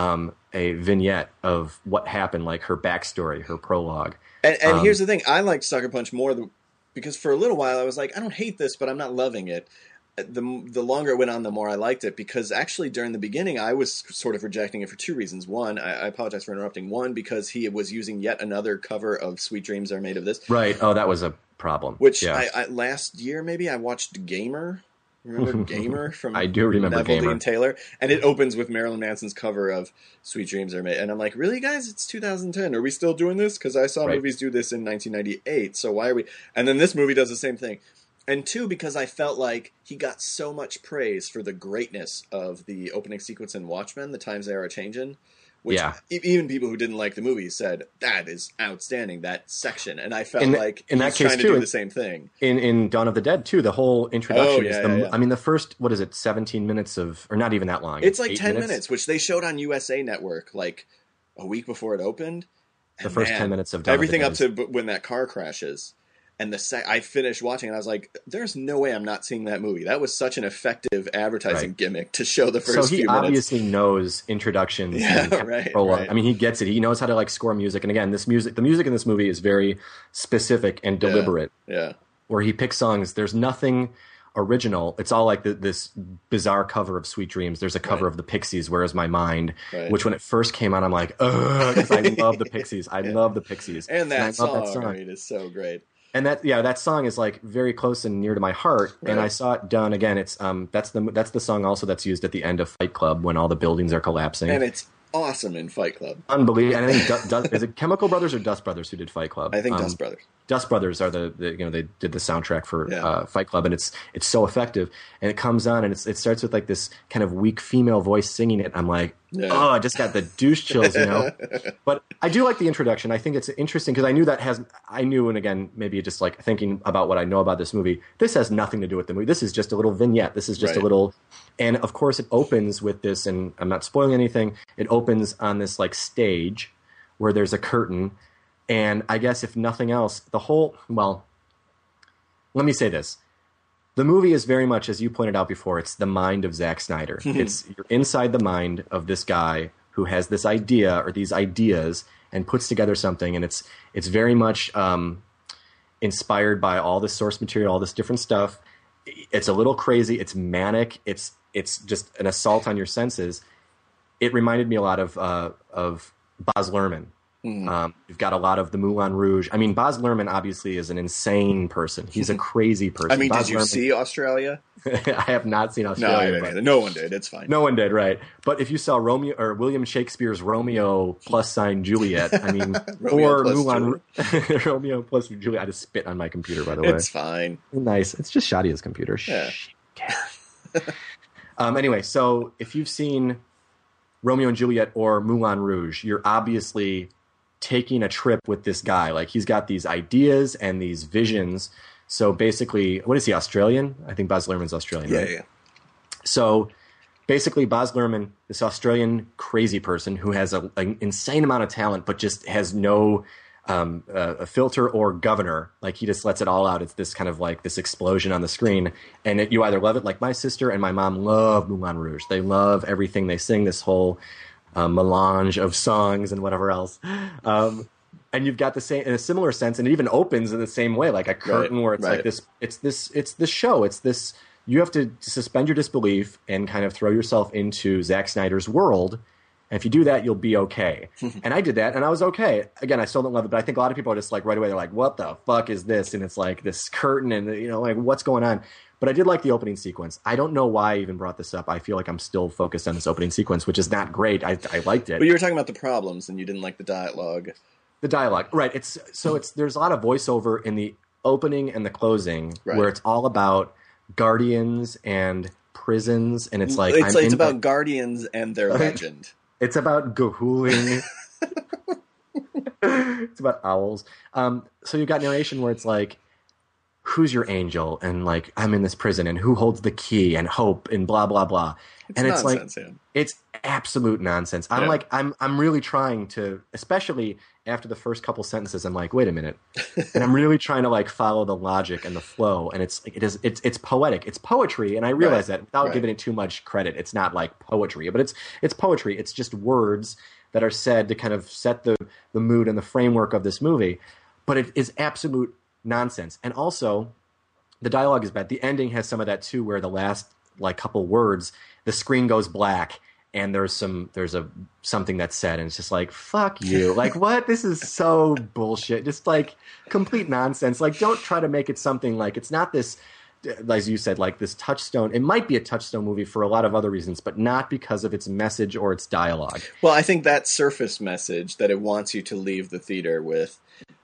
a vignette of what happened, like her backstory, her prologue. And here's the thing: I liked Sucker Punch more because for a little while I was like, I don't hate this, but I'm not loving it. The longer it went on, the more I liked it, because actually during the beginning I was sort of rejecting it for two reasons. One, I apologize for interrupting. One, because he was using yet another cover of Sweet Dreams Are Made of This. Right. Oh, that was a problem. Which I last year maybe I watched Gamer. Remember Gamer from I do remember Neville Gamer. Dean Taylor? And it opens with Marilyn Manson's cover of Sweet Dreams Are Made. And I'm like, really, guys? It's 2010. Are we still doing this? Because I saw movies do this in 1998. So why are we... And then this movie does the same thing. And two, because I felt like he got so much praise for the greatness of the opening sequence in Watchmen, The Times They Are A-Changin', which even people who didn't like the movie said, that is outstanding, that section. And I felt like in that case trying to do the same thing. In Dawn of the Dead, too, the whole introduction I mean, the first, 17 minutes of... Or not even that long. It's like 10 minutes, which they showed on USA Network like a week before it opened. And the first 10 minutes of Dawn everything of the Dead up to when that car crashes. And I finished watching and I was like, there's no way I'm not seeing that movie. That was such an effective advertising gimmick to show the first few minutes. So he obviously knows introductions. Right. I mean, he gets it. He knows how to like score music. And again, the music in this movie is very specific and deliberate. Yeah. Where he picks songs. There's nothing original. It's all like this bizarre cover of Sweet Dreams. There's a cover of the Pixies, Where Is My Mind? Right. Which when it first came out, I'm like, ugh, because I love the Pixies. I love the Pixies. And that song, I mean, is so great. And that song is like very close and near to my heart. Right. And I saw it done again. It's that's the song also that's used at the end of Fight Club when all the buildings are collapsing. And it's awesome in Fight Club. Unbelievable. And I think is it Chemical Brothers or Dust Brothers who did Fight Club? I think Dust Brothers. Dust Brothers are they did the soundtrack for Fight Club, and it's so effective. And it comes on and it starts with like this kind of weak female voice singing it. I'm like, oh, I just got the douche chills, you know. But I do like the introduction. I think it's interesting because I knew, and again, maybe just like thinking about what I know about this movie, this has nothing to do with the movie. This is just a little vignette. This is just a little, and of course it opens with this, and I'm not spoiling anything. It opens on this like stage where there's a curtain. And I guess if nothing else, let me say this. The movie is very much, as you pointed out before, it's the mind of Zack Snyder. You're inside the mind of this guy who has this idea or these ideas and puts together something. And it's very much inspired by all this source material, all this different stuff. It's a little crazy. It's manic. It's just an assault on your senses. It reminded me a lot of Baz Luhrmann. You've got a lot of the Moulin Rouge. I mean, Baz Luhrmann obviously is an insane person. He's a crazy person. I mean, did you see Australia? I have not seen Australia. No, no one did. It's fine. No one did, right? But if you saw Romeo or William Shakespeare's Romeo plus Juliet, I mean, or Moulin Romeo plus Juliet. I just spit on my computer, by the way. It's fine. Nice. It's just Shadia's computer. Yeah. Anyway, so if you've seen Romeo and Juliet or Moulin Rouge, you're obviously taking a trip with this guy. Like, he's got these ideas and these visions. So basically, what is he, Australian? I think Baz Luhrmann's Australian, right? Yeah. So basically, Baz Luhrmann, this Australian crazy person who has an insane amount of talent, but just has no a filter or governor. Like, he just lets it all out. It's this kind of like this explosion on the screen. And you either love it, like my sister and my mom love Moulin Rouge. They love everything they sing, this whole melange of songs and whatever else. And you've got the same, in a similar sense, and it even opens in the same way, like a curtain where it's like this. It's this show. It's this you have to suspend your disbelief and kind of throw yourself into Zack Snyder's world. And if you do that, you'll be okay. And I did that, and I was okay. Again, I still don't love it, but I think a lot of people are just like right away, they're like, what the fuck is this? And it's like this curtain and, you know, like what's going on? But I did like the opening sequence. I don't know why I even brought this up. I feel like I'm still focused on this opening sequence, which is not great. I liked it. But you were talking about the problems, and you didn't like the dialogue. The dialogue, right. There's a lot of voiceover in the opening and the closing where it's all about guardians and prisons, and it's like it's about guardians and their legend. It's about Gahooling. It's about owls. So you've got narration where it's like, who's your angel? And like, I'm in this prison, and who holds the key, and hope, and blah blah blah. It's nonsense, like it's absolute nonsense. I'm like, I'm really trying to, especially after the first couple sentences, I'm like, wait a minute, and I'm really trying to like follow the logic and the flow, and it's poetic, it's poetry, and I realize that without giving it too much credit, it's not like poetry, but it's poetry. It's just words that are said to kind of set the mood and the framework of this movie, but it is absolute nonsense. And also, the dialogue is bad. The ending has some of that too, where the last like couple words, the screen goes black, and there's something that's said, and it's just like, fuck you. Like, what? This is so bullshit. Just like complete nonsense. Like, don't try to make it something like, it's not this, as you said, like this touchstone. It might be a touchstone movie for a lot of other reasons, but not because of its message or its dialogue. Well, I think that surface message that it wants you to leave the theater with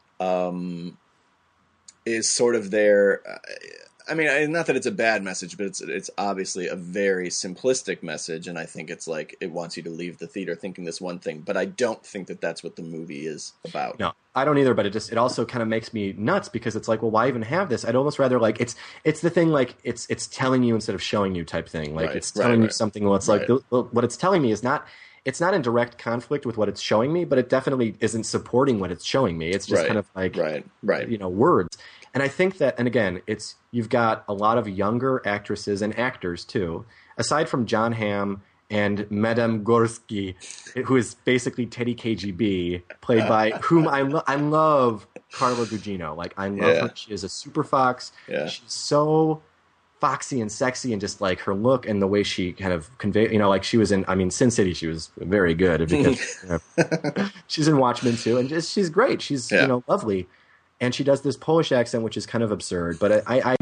is sort of there. I mean, not that it's a bad message, but it's obviously a very simplistic message, and I think it's like it wants you to leave the theater thinking this one thing, but I don't think that that's what the movie is about. No, I don't either, but it also kind of makes me nuts, because it's like, well, why even have this? I'd almost rather like it's the thing, like it's telling you instead of showing you type thing. Like it's telling you something. Well, it's like what it's telling me is not. It's not in direct conflict with what it's showing me, but it definitely isn't supporting what it's showing me. It's just kind of like you know, words. And I think that, and again, you've got a lot of younger actresses and actors too, aside from John Hamm and Madame Gorsky, who is basically Teddy KGB, played by whom I love Carla Gugino. Like, I love her. She is a super fox. Yeah. She's so foxy and sexy, and just like her look and the way she kind of convey, you know, like she was in, I mean, Sin City, she was very good, because you know, she's in Watchmen too, and she's great. She's you know, lovely. And she does this Polish accent, which is kind of absurd, but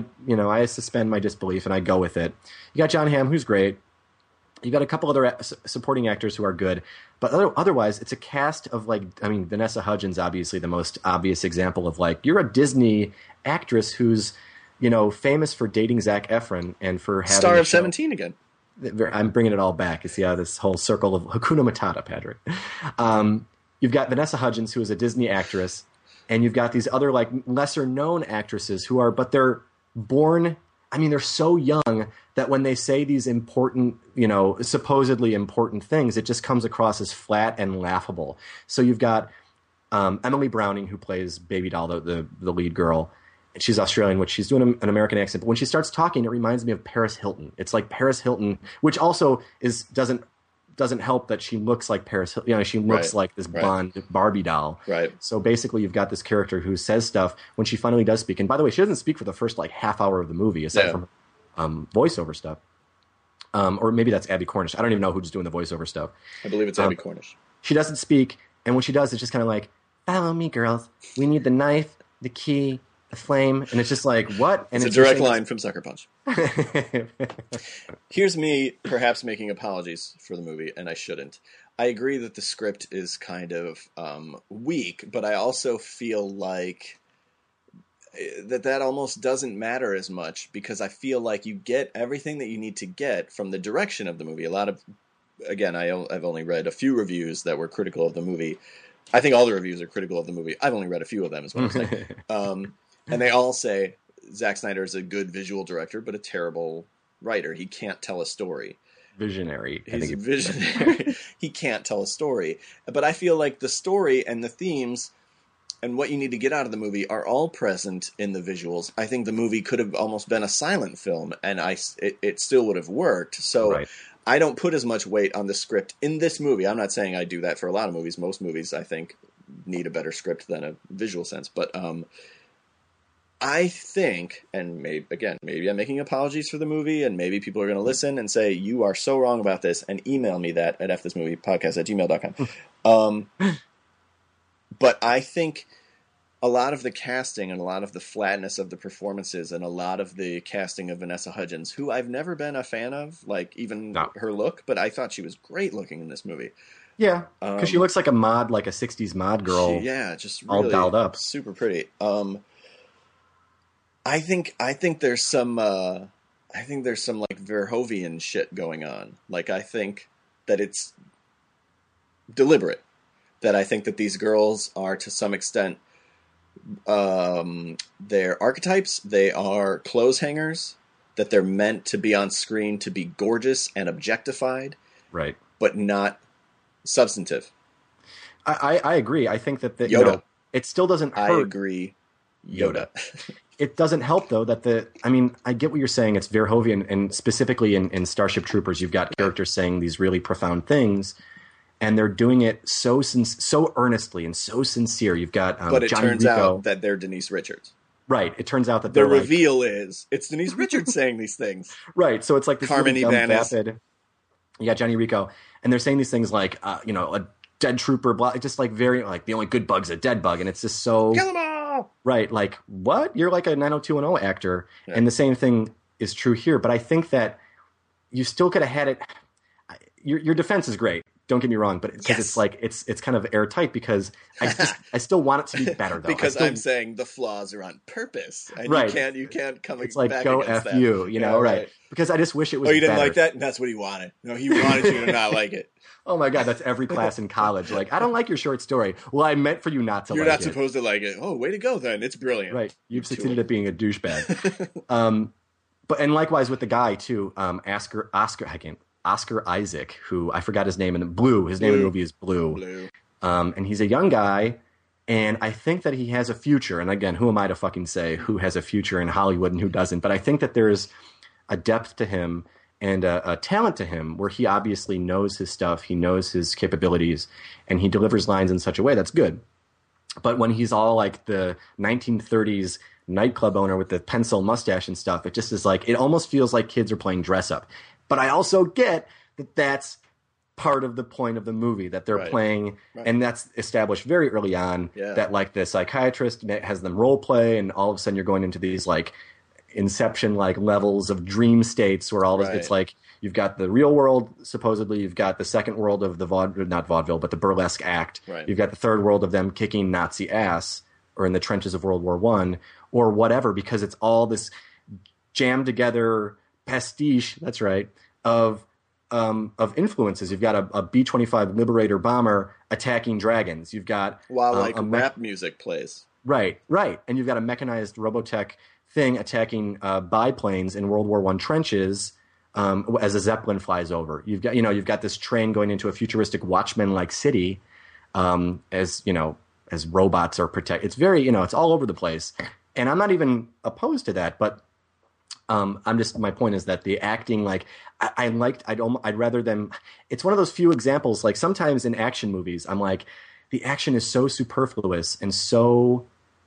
I suspend my disbelief and I go with it. You got John Hamm, who's great. You got a couple other supporting actors who are good, but otherwise, it's a cast of like, I mean, Vanessa Hudgens, obviously the most obvious example of like, you're a Disney actress who's, you know, famous for dating Zac Efron and for having star of 17 again. I'm bringing it all back. You see how this whole circle of Hakuna Matata, Patrick. You've got Vanessa Hudgens, who is a Disney actress. And you've got these other like lesser known actresses who are, but they're born, I mean, they're so young that when they say these important, you know, supposedly important things, it just comes across as flat and laughable. So you've got Emily Browning, who plays Baby Doll, the lead girl. She's Australian, which she's doing an American accent. But when she starts talking, it reminds me of Paris Hilton. It's like Paris Hilton, which also doesn't help that she looks like Paris Hilton. You know, she looks like this blonde Barbie doll. Right. So basically, you've got this character who says stuff when she finally does speak. And by the way, she doesn't speak for the first like half hour of the movie, aside from voiceover stuff. Or maybe that's Abby Cornish. I don't even know who's doing the voiceover stuff. I believe it's Abby Cornish. She doesn't speak, and when she does, it's just kind of like, "Follow me, girls. We need the knife, the key, the flame," and it's just like, what? And it's a direct line from Sucker Punch. Here's me perhaps making apologies for the movie, and I shouldn't. I agree that the script is kind of weak, but I also feel like that almost doesn't matter as much, because I feel like you get everything that you need to get from the direction of the movie. A lot of, again, I've only read a few reviews that were critical of the movie. I think all the reviews are critical of the movie. I've only read a few of them, is what I'm saying. And they all say Zack Snyder is a good visual director, but a terrible writer. He can't tell a story. Visionary. He's a visionary. He can't tell a story. But I feel like the story and the themes and what you need to get out of the movie are all present in the visuals. I think the movie could have almost been a silent film, and it still would have worked. So I don't put as much weight on the script in this movie. I'm not saying I do that for a lot of movies. Most movies, I think, need a better script than a visual sense. But I think, and maybe I'm making apologies for the movie, and maybe people are going to listen and say, you are so wrong about this, and email me that at fthismoviepodcast@gmail.com. But I think a lot of the casting and a lot of the flatness of the performances and a lot of the casting of Vanessa Hudgens, who I've never been a fan of, like even her look, but I thought she was great looking in this movie. Yeah, because she looks like a mod, like a 60s mod girl. Just really all dolled up. Super pretty. I think there's some like Verhoeven shit going on. Like I think that it's deliberate. That I think that these girls are to some extent they're archetypes, they are clothes hangers, that they're meant to be on screen to be gorgeous and objectified. Right. But not substantive. I agree. I think that Yoda. You know, it still doesn't hurt. I agree. Yoda. It doesn't help, though, that I get what you're saying. It's Verhoeven, and specifically in Starship Troopers, you've got characters saying these really profound things, and they're doing it so earnestly and so sincere. You've got but it Johnny turns Rico. out that they're Denise Richards. Right. It turns out that the reveal is it's Denise Richards saying these things. Right. So it's like this Carmen really dumb, Ibanez. vapid. You got Johnny Rico, and they're saying these things like, a dead trooper, blah, just like very like the only good bug's a dead bug, and it's just so kill them all. Right. Like what? You're like a 90210 actor, and the same thing is true here. But I think that you still could have had it. Your defense is great. Don't get me wrong, but because it's like it's kind of airtight because I still want it to be better though. Because I'm saying the flaws are on purpose, and you can't come. It's like back go against F that. you, you know, right? Because I just wish it was. Oh, you didn't better. like that? And that's what he wanted. No, he wanted you to not like it. Oh my God, that's every class in college. Like, I don't like your short story. Well, I meant for you not to. You're like not supposed to like it. Oh, way to go! Then it's brilliant. Right, you've succeeded at being a douchebag. But likewise with the guy too, Oscar Isaac, who I forgot his name in Blue. His name in the movie is Blue. And he's a young guy, and I think that he has a future. And again, who am I to fucking say who has a future in Hollywood and who doesn't? But I think that there's a depth to him and a talent to him where he obviously knows his stuff, he knows his capabilities, and he delivers lines in such a way that's good. But when he's all like the 1930s nightclub owner with the pencil mustache and stuff, it just is like, it almost feels like kids are playing dress up. But I also get that that's part of the point of the movie, that they're playing, and that's established very early on, that like the psychiatrist has them role play, and all of a sudden you're going into these like Inception like levels of dream states where all this it's like you've got the real world, supposedly you've got the second world of the not vaudeville, but the burlesque act. You've got the third world of them kicking Nazi ass or in the trenches of World War I or whatever, because it's all this jammed together pastiche, that's right, of influences. You've got a B-25 Liberator bomber attacking dragons. You've got while rap music plays. Right. And you've got a mechanized Robotech thing attacking biplanes in World War I trenches as a Zeppelin flies over. You've got this train going into a futuristic Watchmen-like city as robots are protected. It's very, it's all over the place. And I'm not even opposed to that, but my point is that the acting, like I'd rather them. It's one of those few examples, like sometimes in action movies, I'm like, the action is so superfluous and so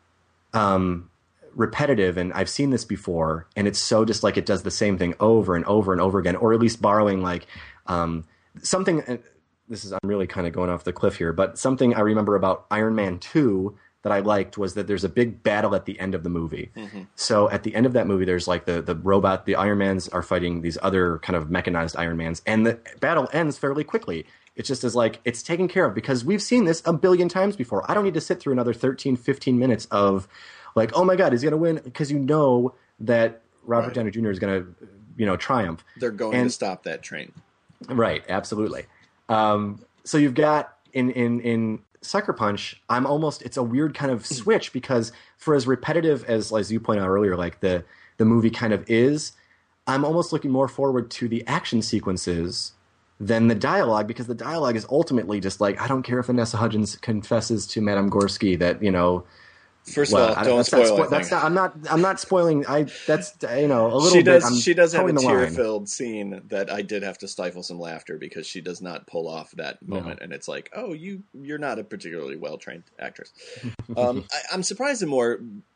repetitive, and I've seen this before, and it's so just like it does the same thing over and over and over again, or at least borrowing like something. I'm really kind of going off the cliff here, but something I remember about Iron Man 2 that I liked was that there's a big battle at the end of the movie. Mm-hmm. So at the end of that movie, there's like the robot, the Iron Mans are fighting these other kind of mechanized Iron Mans, and the battle ends fairly quickly. It's just as like, it's taken care of because we've seen this a billion times before. I don't need to sit through another 13, 15 minutes of like, oh my God, he's going to win, because you know that Robert Downey Jr. is going to, triumph. They're going to stop that train. Right, absolutely. So you've got in Sucker Punch, it's a weird kind of switch, because for as repetitive as you pointed out earlier, like the movie kind of is, I'm almost looking more forward to the action sequences than the dialogue, because the dialogue is ultimately just like, I don't care if Vanessa Hudgens confesses to Madame Gorsky that, First of all, don't spoil it. I'm not spoiling. That's a little she bit. She does have a tear-filled scene that I did have to stifle some laughter, because she does not pull off that moment, and it's like, oh, you're not a particularly well-trained actress. I'm surprised in more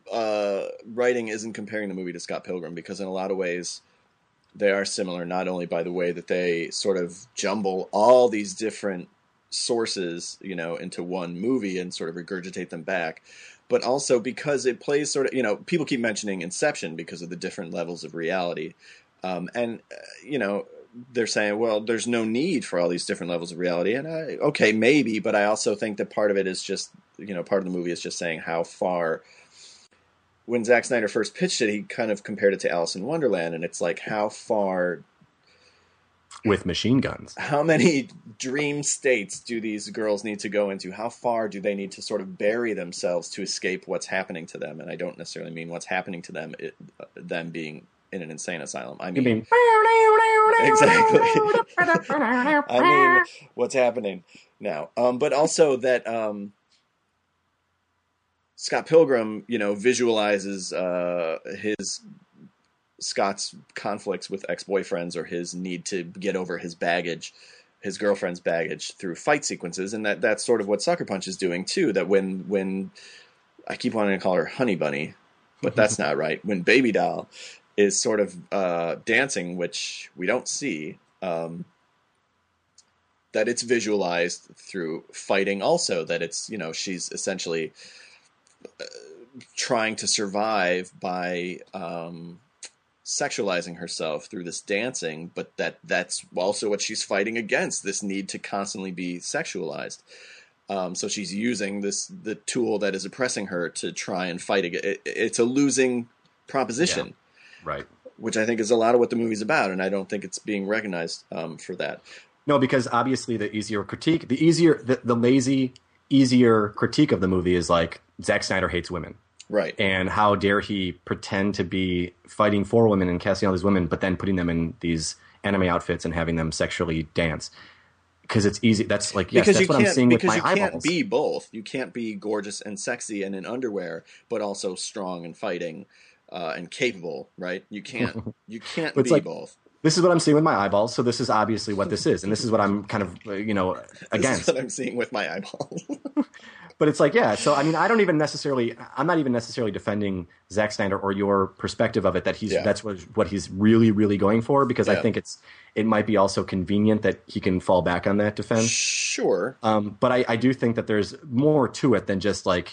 writing isn't comparing the movie to Scott Pilgrim, because in a lot of ways they are similar, not only by the way that they sort of jumble all these different sources, into one movie and sort of regurgitate them back, but also because it plays sort of, people keep mentioning Inception because of the different levels of reality. And they're saying, well, there's no need for all these different levels of reality. And okay, maybe, but I also think that part of it is just, part of the movie is just saying how far. When Zack Snyder first pitched it, he kind of compared it to Alice in Wonderland, and it's like, how far, with machine guns, how many dream states do these girls need to go into? How far do they need to sort of bury themselves to escape what's happening to them? And I don't necessarily mean what's happening to them, them being in an insane asylum. I mean exactly. I mean what's happening now. But also that Scott Pilgrim, visualizes Scott's conflicts with ex-boyfriends, or his need to get over his baggage, his girlfriend's baggage, through fight sequences, and that's sort of what Sucker Punch is doing too. That when I keep wanting to call her Honey Bunny, but that's not right. When Baby Doll is sort of dancing, which we don't see, that it's visualized through fighting. Also, that it's she's essentially trying to survive by sexualizing herself through this dancing, but that's also what she's fighting against, this need to constantly be sexualized. So she's using the tool that is oppressing her to try and fight against. It's a losing proposition, yeah. Right? Which I think is a lot of what the movie's about, and I don't think it's being recognized for that. No, because obviously the lazy, easier critique of the movie is like, Zack Snyder hates women. Right. And how dare he pretend to be fighting for women and casting all these women, but then putting them in these anime outfits and having them sexually dance. Because it's easy. That's like, yes, that's what I'm seeing with my eyeballs. Because you can't be both. You can't be gorgeous and sexy and in underwear, but also strong and fighting and capable, right? You can't be like, both. This is what I'm seeing with my eyeballs, so this is obviously what this is. And this is what I'm kind of, against. This is what I'm seeing with my eyeballs. But it's like, yeah, so I mean, I'm not even necessarily defending Zack Snyder or your perspective of it, that that's what he's really, really going for, because I think it might be also convenient that he can fall back on that defense. Sure. But I do think that there's more to it than just like,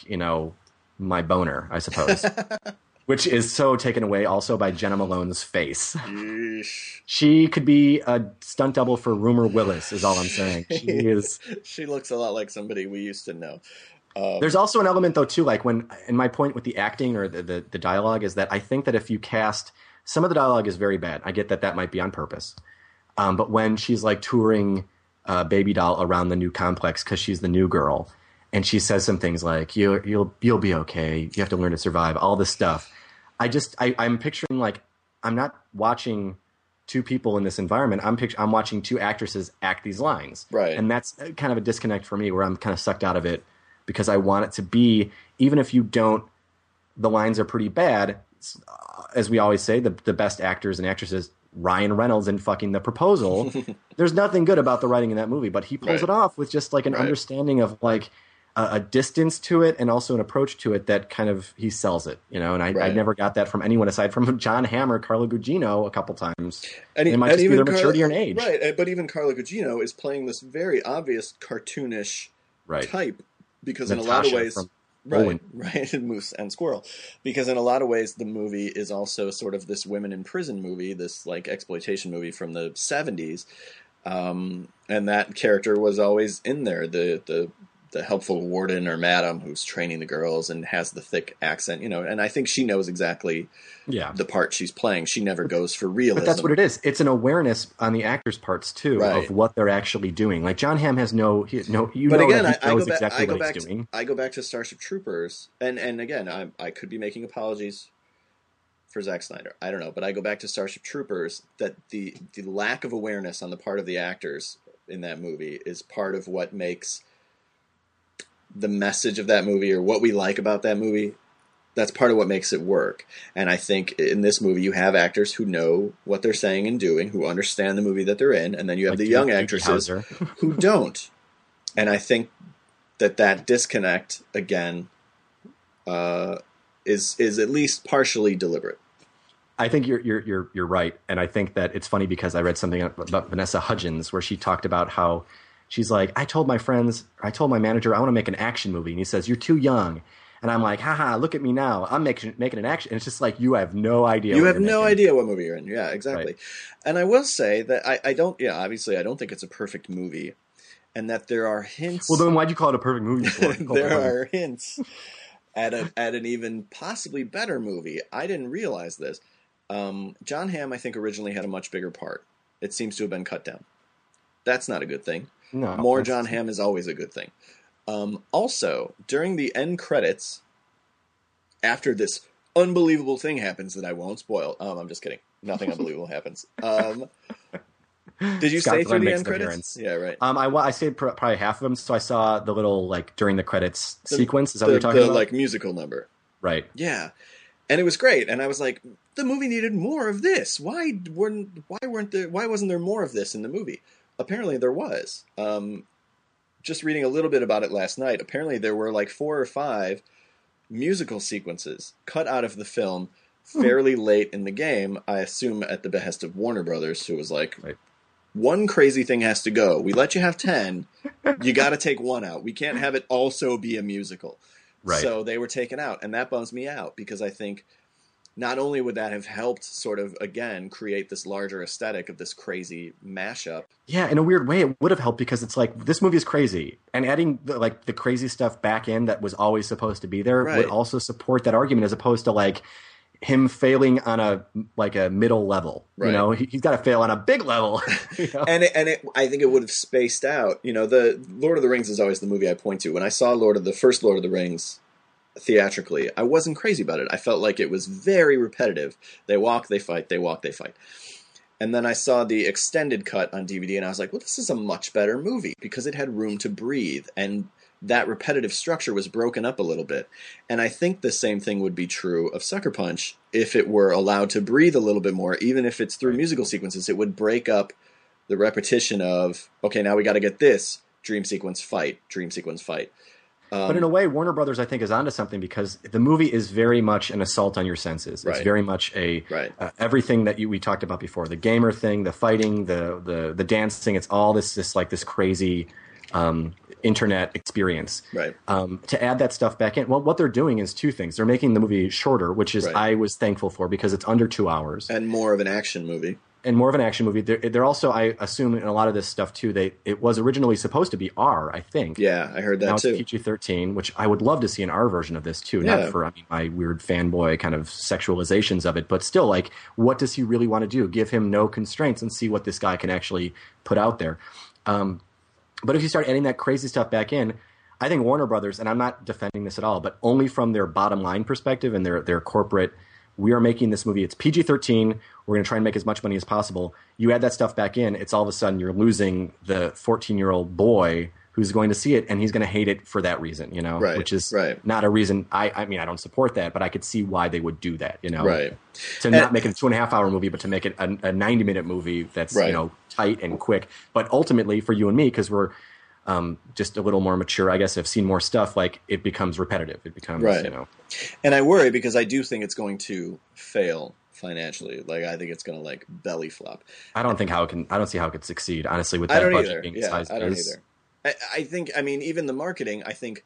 my boner, I suppose. Which is so taken away also by Jenna Malone's face. Yeesh. She could be a stunt double for Rumor Willis, is all I'm saying. She looks a lot like somebody we used to know. There's also an element, though, too, like and my point with the acting or the dialogue is that I think that if you cast, some of the dialogue is very bad. I get that might be on purpose. But when she's like touring Baby Doll around the new complex because she's the new girl, and she says some things like, you'll be okay, you have to learn to survive, all this stuff. I'm picturing, like, I'm not watching two people in this environment. I'm watching two actresses act these lines. Right. And that's kind of a disconnect for me, where I'm kind of sucked out of it because I want it to be, even if the lines are pretty bad, as we always say, the best actors and actresses, Ryan Reynolds in fucking The Proposal, there's nothing good about the writing in that movie, but he pulls it off with just like an understanding of like, a distance to it and also an approach to it that kind of, he sells it, and I never got that from anyone aside from John Hamm or Carla Gugino a couple times. And it might just be their maturity or age. Right, but even Carla Gugino is playing this very obvious cartoonish type, because Natasha, in a lot of ways... Right, Moose and Squirrel. Because in a lot of ways, the movie is also sort of this women in prison movie, this like exploitation movie from the 70s. And that character was always in there, the helpful warden or madam who's training the girls and has the thick accent, and I think she knows exactly the part she's playing. She never goes for realism. But that's what it is. It's an awareness on the actors' parts too of what they're actually doing. Like John Hamm has knows exactly what he's doing. I go back to Starship Troopers, and again, I could be making apologies for Zack Snyder. I don't know, but I go back to Starship Troopers, that the lack of awareness on the part of the actors in that movie is part of what makes the message of that movie, or what we like about that movie, that's part of what makes it work. And I think in this movie you have actors who know what they're saying and doing, who understand the movie that they're in, and then you have the young actresses who don't. And I think that disconnect, again, is at least partially deliberate. I think you're right, and I think that it's funny because I read something about Vanessa Hudgens where she talked about how she's like, I told my manager I want to make an action movie, and he says, you're too young. And I'm like, haha, look at me now. I'm making an action. And it's just like, you have no idea. You have no idea what movie you're in. Yeah, exactly. Right. And I will say that I don't, obviously I don't think it's a perfect movie. And that there are hints. Well, then why'd you call it a perfect movie for? There are hints at an even possibly better movie. I didn't realize this. Jon Hamm, I think, originally had a much bigger part. It seems to have been cut down. That's not a good thing. No, more Jon Hamm is always a good thing. Also, during the end credits, after this unbelievable thing happens that I won't spoil. I'm just kidding. Nothing unbelievable happens. Did you stay through the end credits? Yeah, right. I stayed probably half of them, so I saw the little during the credits sequence. Is that what you're talking about? The musical number. Right. Yeah, and it was great. And I was like, the movie needed more of this. Why wasn't there more of this in the movie? Apparently there was. Just reading a little bit about it last night, apparently there were 4 or 5 musical sequences cut out of the film fairly late in the game, I assume at the behest of Warner Brothers, who was like, right. One crazy thing has to go. We let you have 10. You got to take one out. We can't have it also be a musical. Right. So they were taken out, and that bums me out because I think not only would that have helped sort of, again, create this larger aesthetic of this crazy mashup. Yeah, in a weird way, it would have helped because it's like, this movie is crazy. And adding the crazy stuff back in that was always supposed to be there would also support that argument as opposed to him failing on a middle level. Right. You know, he's got to fail on a big level. You know? And I think it would have spaced out. You know, the Lord of the Rings is always the movie I point to. When I saw the first Lord of the Rings theatrically, I wasn't crazy about it. I felt like it was very repetitive. They walk, they fight, they walk, they fight. And then I saw the extended cut on DVD and I was like, well, this is a much better movie because it had room to breathe and that repetitive structure was broken up a little bit. And I think the same thing would be true of Sucker Punch if it were allowed to breathe a little bit more, even if it's through musical sequences. It would break up the repetition of, okay, now we got to get this dream sequence fight, dream sequence fight. But in a way, Warner Brothers, I think, is onto something because the movie is very much an assault on your senses. It's very much everything that we talked about before: the gamer thing, the fighting, the dancing. It's all this crazy internet experience. Right. To add that stuff back in, well, what they're doing is 2 things. They're making the movie shorter, which is I was thankful for because it's under 2 hours, and more of an action movie. They're also, I assume, in a lot of this stuff too. It was originally supposed to be R, I think. Yeah, I heard that now too. It's PG-13, which I would love to see an R version of this too. Yeah. Not for my weird fanboy kind of sexualizations of it, but still, what does he really want to do? Give him no constraints and see what this guy can actually put out there. But if you start adding that crazy stuff back in, I think Warner Brothers, and I'm not defending this at all, but only from their bottom line perspective and their corporate. We are making this movie. It's PG-13. We're going to try and make as much money as possible. You add that stuff back in, it's all of a sudden you're losing the 14-year-old boy who's going to see it, and he's going to hate it for that reason, you know, which is not a reason. I mean, I don't support that, but I could see why they would do that, you know, not make it a 2.5-hour movie, but to make it a 90-minute movie that's, you know, tight and quick. But ultimately for you and me, because we're just a little more mature, I guess, have seen more stuff, it becomes repetitive. It becomes, you know. And I worry because I do think it's going to fail financially. I think it's going to belly flop. I don't see how it could succeed, honestly, with that budget being sized. I don't either. I think, even the marketing, I think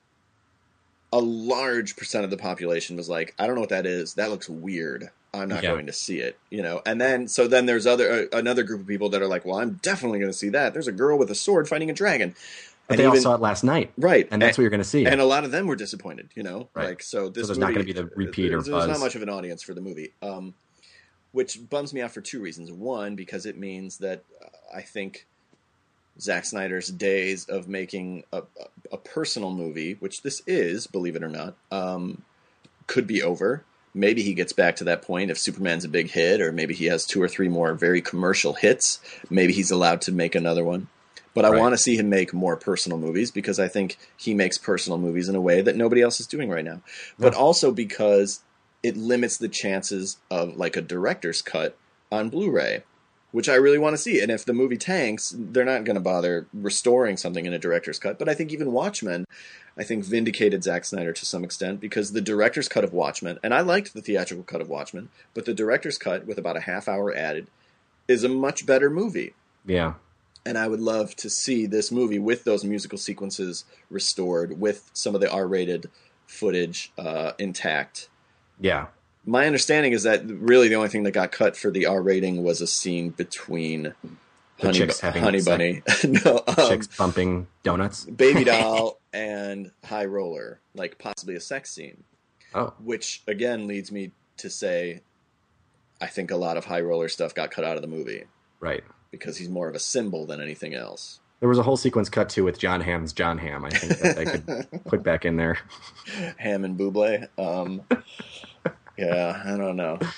a large percent of the population was like, I don't know what that is. That looks weird. I'm not going to see it, you know. And then there's another group of people that are like, well, I'm definitely going to see that. There's a girl with a sword fighting a dragon. But they all saw it last night, right? And that's what you're going to see. And a lot of them were disappointed, you know. Right. So there's not going to be the repeat or buzz. There's not much of an audience for the movie, which bums me out for 2 reasons. One, because it means that I think Zack Snyder's days of making a personal movie, which this is, believe it or not, could be over. Maybe he gets back to that point if Superman's a big hit, or maybe he has 2 or 3 more very commercial hits. Maybe he's allowed to make another one. But I want to see him make more personal movies because I think he makes personal movies in a way that nobody else is doing right now. But also because it limits the chances of a director's cut on Blu-ray, which I really want to see. And if the movie tanks, they're not going to bother restoring something in a director's cut. But I think even Watchmen, I think vindicated Zack Snyder to some extent, because the director's cut of Watchmen, and I liked the theatrical cut of Watchmen, but the director's cut with about a half hour added is a much better movie. Yeah. And I would love to see this movie with those musical sequences restored, with some of the R-rated footage intact. Yeah. My understanding is that really the only thing that got cut for the R rating was a scene between Honey Bunny, chicks bumping donuts, Baby Doll, and High Roller, like possibly a sex scene. Oh, which again leads me to say, I think a lot of High Roller stuff got cut out of the movie, right? Because he's more of a symbol than anything else. There was a whole sequence cut too with John Hamm's John Hamm. I think that they could put back in there. Ham and Buble. Yeah, I don't know.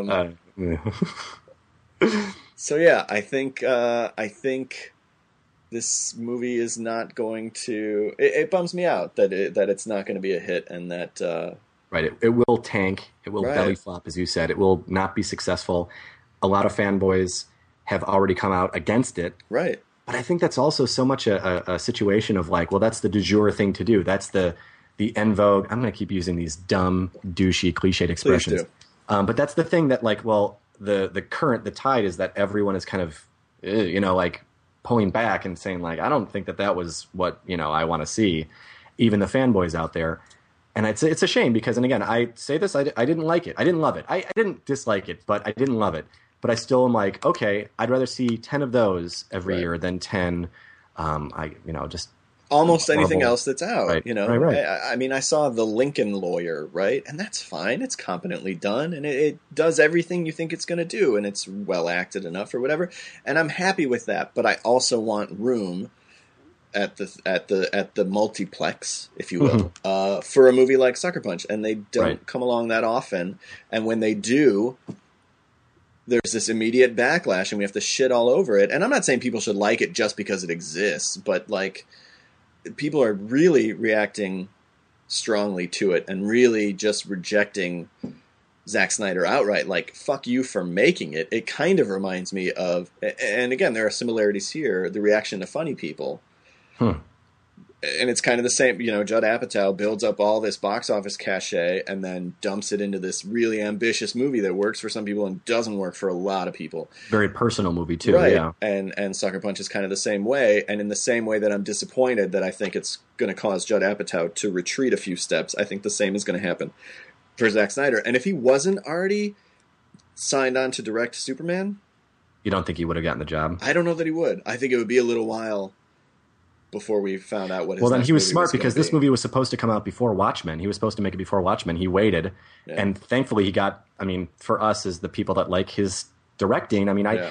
So yeah, I think this movie is not going to. It bums me out that it's not going to be a hit, and that right. It will tank. It will belly flop, as you said. It will not be successful. A lot of fanboys have already come out against it. Right. But I think that's also so much a situation of like, well, that's the du jour thing to do. That's the en vogue. I'm going to keep using these dumb, douchey, cliched expressions. But that's the thing that, like, well, the tide is that everyone is kind of, like pulling back and saying, like, I don't think that was what, I want to see, even the fanboys out there. And it's a shame because, and again, I say this, I didn't like it. I didn't love it. I didn't dislike it, but I didn't love it. But I still am like, okay, I'd rather see 10 of those every year than 10, just almost anything else that's out. Right. Right. I mean, I saw The Lincoln Lawyer, right? And that's fine. It's competently done, and it does everything you think it's going to do, and it's well acted enough or whatever. And I'm happy with that. But I also want room at the multiplex, if you will, for a movie like Sucker Punch, and they don't come along that often. And when they do, there's this immediate backlash, and we have to shit all over it. And I'm not saying people should like it just because it exists, but like, people are really reacting strongly to it and really just rejecting Zack Snyder outright. Like, fuck you for making it. It kind of reminds me of, and again, there are similarities here, the reaction to Funny People. And it's kind of the same, Judd Apatow builds up all this box office cachet and then dumps it into this really ambitious movie that works for some people and doesn't work for a lot of people. Very personal movie too, right. Yeah. And Sucker Punch is kind of the same way. And in the same way that I'm disappointed that I think it's going to cause Judd Apatow to retreat a few steps, I think the same is going to happen for Zack Snyder. And if he wasn't already signed on to direct Superman, you don't think he would have gotten the job? I don't know that he would. I think it would be a little while before we found out what his Well, then he was movie smart was because this movie was supposed to come out before Watchmen. He was supposed to make it before Watchmen. He waited. Yeah. And thankfully he got, for us as the people that like his directing,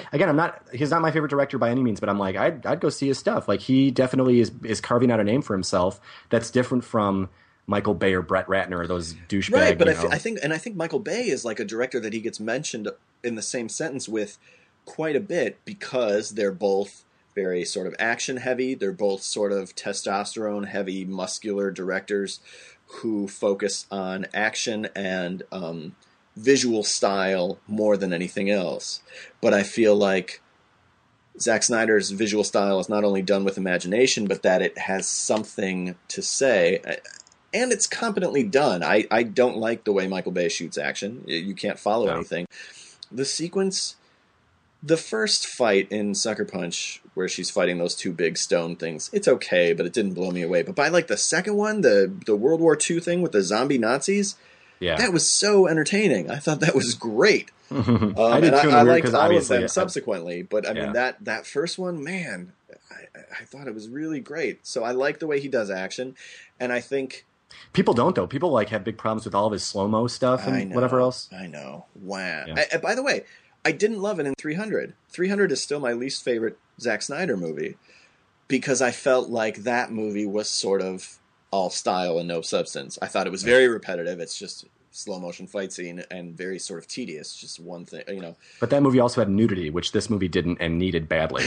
he's not my favorite director by any means, but I'm like, I'd go see his stuff. Like, he definitely is carving out a name for himself that's different from Michael Bay or Brett Ratner or those douchebags. Right, but I think Michael Bay is like a director that he gets mentioned in the same sentence with quite a bit because they're both very sort of action heavy. They're both sort of testosterone heavy, muscular directors who focus on action and visual style more than anything else. But I feel like Zack Snyder's visual style is not only done with imagination, but that it has something to say. And it's competently done. I don't like the way Michael Bay shoots action. You can't follow anything. The sequence... The first fight in Sucker Punch, where she's fighting those two big stone things, it's okay, but it didn't blow me away. But by like the second one, the World War II thing with the zombie Nazis, that was so entertaining. I thought that was great. I did too. I liked all of them subsequently, but that first one, man, I thought it was really great. So I like the way he does action, and I think people don't though. People have big problems with all of his slow-mo stuff and whatever else. I know. Wow. Yeah. By the way, I didn't love it in 300. 300 is still my least favorite Zack Snyder movie because I felt like that movie was sort of all style and no substance. I thought it was very repetitive. It's just slow motion fight scene and very sort of tedious. Just one thing, But that movie also had nudity, which this movie didn't and needed badly.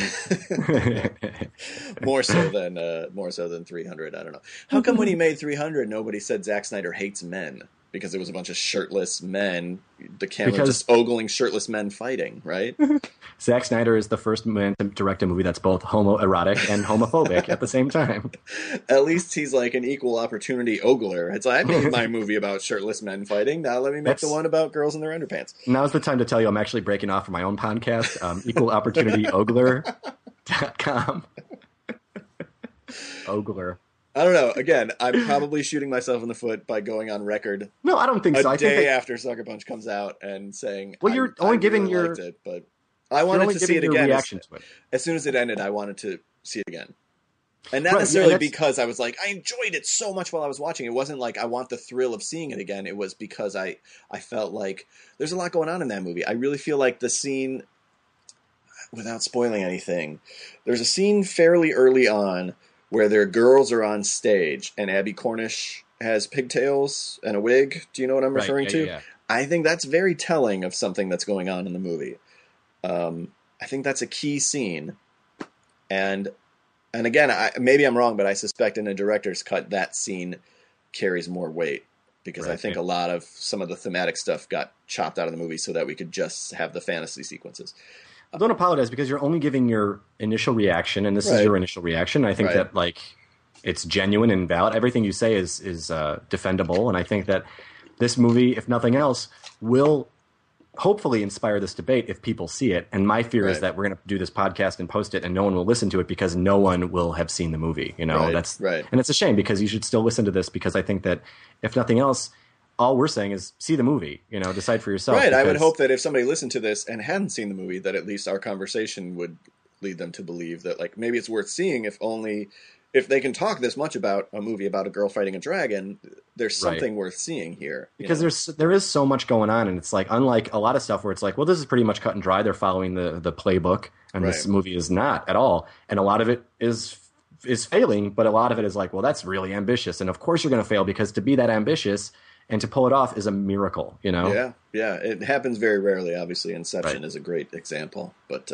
more so than 300. I don't know. How come when he made 300, nobody said Zack Snyder hates men? because it was a bunch of shirtless men. The camera just ogling shirtless men fighting, right? Zack Snyder is the first man to direct a movie that's both homoerotic and homophobic at the same time. At least he's like an equal opportunity ogler. It's like, I made my movie about shirtless men fighting. Now let me make the one about girls in their underpants. Now's the time to tell you I'm actually breaking off for my own podcast, equalopportunityogler.com. Ogler. I don't know. Again, I'm probably shooting myself in the foot by going on record. No, I don't think so. A day after Sucker Punch comes out and saying, "Well, you're only giving really liked it, but I wanted to see it again." Reaction to it. As soon as it ended, I wanted to see it again, and not necessarily because I was like, I enjoyed it so much while I was watching. It wasn't like I want the thrill of seeing it again. It was because I felt like there's a lot going on in that movie. I really feel like the scene, without spoiling anything, there's a scene fairly early on where their girls are on stage and Abby Cornish has pigtails and a wig. Do you know what I'm referring to? Yeah. I think that's very telling of something that's going on in the movie. I think that's a key scene. And again, maybe I'm wrong, but I suspect in a director's cut that scene carries more weight because I think a lot of some of the thematic stuff got chopped out of the movie so that we could just have the fantasy sequences. Don't apologize because you're only giving your initial reaction, and this is your initial reaction. I think that like it's genuine and valid. Everything you say is defendable, and I think that this movie, if nothing else, will hopefully inspire this debate if people see it. And my fear is that we're going to do this podcast and post it, and no one will listen to it because no one will have seen the movie. You know, that's right. And it's a shame because you should still listen to this because I think that if nothing else, all we're saying is see the movie, you know, decide for yourself. Right. I would hope that if somebody listened to this and hadn't seen the movie, that at least our conversation would lead them to believe that like maybe it's worth seeing if they can talk this much about a movie about a girl fighting a dragon, there's something worth seeing here. Because there is so much going on, and it's like unlike a lot of stuff where it's like, well, this is pretty much cut and dry. They're following the playbook, and this movie is not at all. And a lot of it is failing, but a lot of it is like, well, that's really ambitious. And of course you're going to fail because to be that ambitious and to pull it off is a miracle, you know? Yeah. It happens very rarely. Obviously, Inception is a great example, but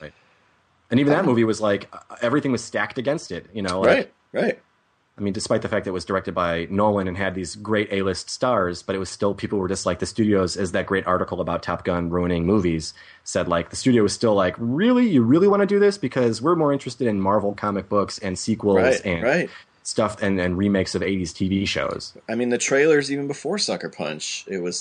and even that movie was like everything was stacked against it, you know? Like, right. I mean, despite the fact that it was directed by Nolan and had these great A-list stars, but it was still people were just like the studios, as that great article about Top Gun ruining movies said, like the studio was still like, really, you really want to do this because we're more interested in Marvel comic books and sequels and stuff and remakes of 80s TV shows. I mean, the trailers, even before Sucker Punch, it was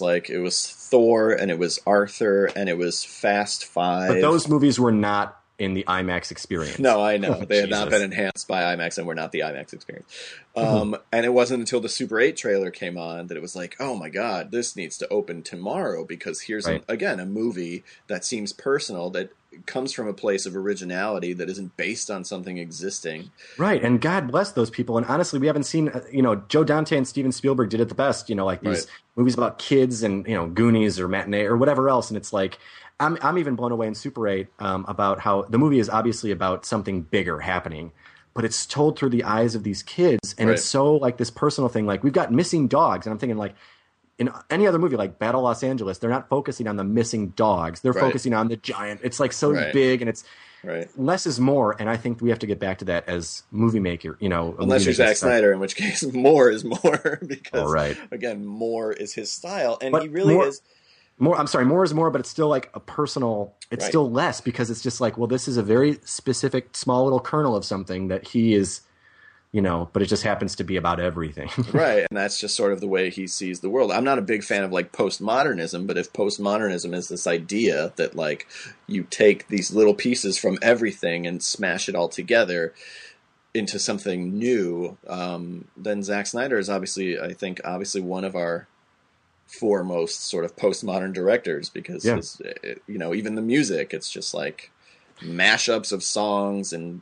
Thor and it was Arthur and it was Fast Five. But those movies were not in the IMAX experience. No, I know. They had not been enhanced by IMAX and were not the IMAX experience. And it wasn't until the Super 8 trailer came on that it was like, oh my God, this needs to open tomorrow because here's, again, a movie that seems personal, that comes from a place of originality that isn't based on something existing. Right, and God bless those people. And honestly, we haven't seen, Joe Dante and Steven Spielberg did it the best, like these movies about kids and, Goonies or Matinee or whatever else. And it's like, I'm even blown away in Super 8 about how the movie is obviously about something bigger happening, but it's told through the eyes of these kids, and it's so like this personal thing. Like we've got missing dogs, and I'm thinking like in any other movie like Battle Los Angeles, they're not focusing on the missing dogs; they're focusing on the giant. It's like so big, and it's less is more. And I think we have to get back to that as movie maker. Unless you're Zack Snyder, in which case more is more because again, more is his style, and he really is. More is more, but it's still like a personal, it's still less because it's just like, well, this is a very specific small little kernel of something that he is, but it just happens to be about everything. Right. And that's just sort of the way he sees the world. I'm not a big fan of like postmodernism, but if postmodernism is this idea that like you take these little pieces from everything and smash it all together into something new, then Zack Snyder is obviously one of our foremost sort of postmodern directors because even the music, it's just like mashups of songs and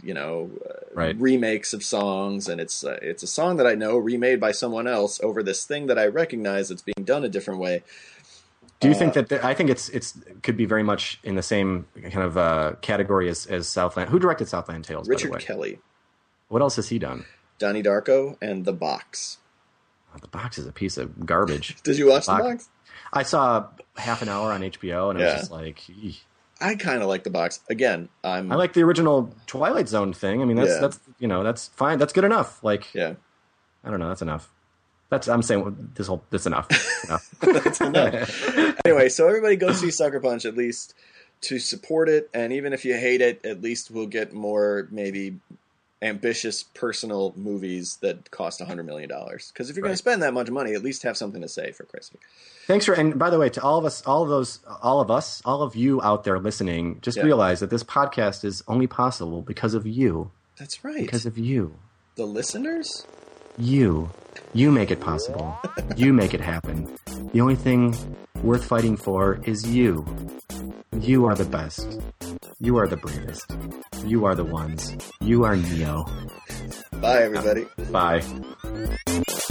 remakes of songs, and it's a song that I know remade by someone else over this thing that I recognize that's being done a different way. Do you think that I think it's could be very much in the same kind of category as Southland? Who directed Southland Tales? Richard by the way? Kelly. What else has he done? Donnie Darko and The Box. The Box is a piece of garbage. Did you watch The Box? I saw half an hour on HBO, and I was just like, eesh. I kind of like The Box. Again, I like the original Twilight Zone thing. I mean, that's fine. That's good enough. Like, I don't know. That's enough. I'm saying this enough. That's enough. Anyway, so everybody go see Sucker Punch at least to support it, and even if you hate it, at least we'll get more maybe ambitious personal movies that cost $100 million. Because if you're going to spend that much money, at least have something to say, for Christ's sake. Thanks and by the way, to all of you out there listening, just realize that this podcast is only possible because of you. That's right. Because of you. The listeners? You make it possible. You make it happen. The only thing worth fighting for is you. You are the best. You are the bravest. You are the ones. You are Neo. Bye, everybody. Bye.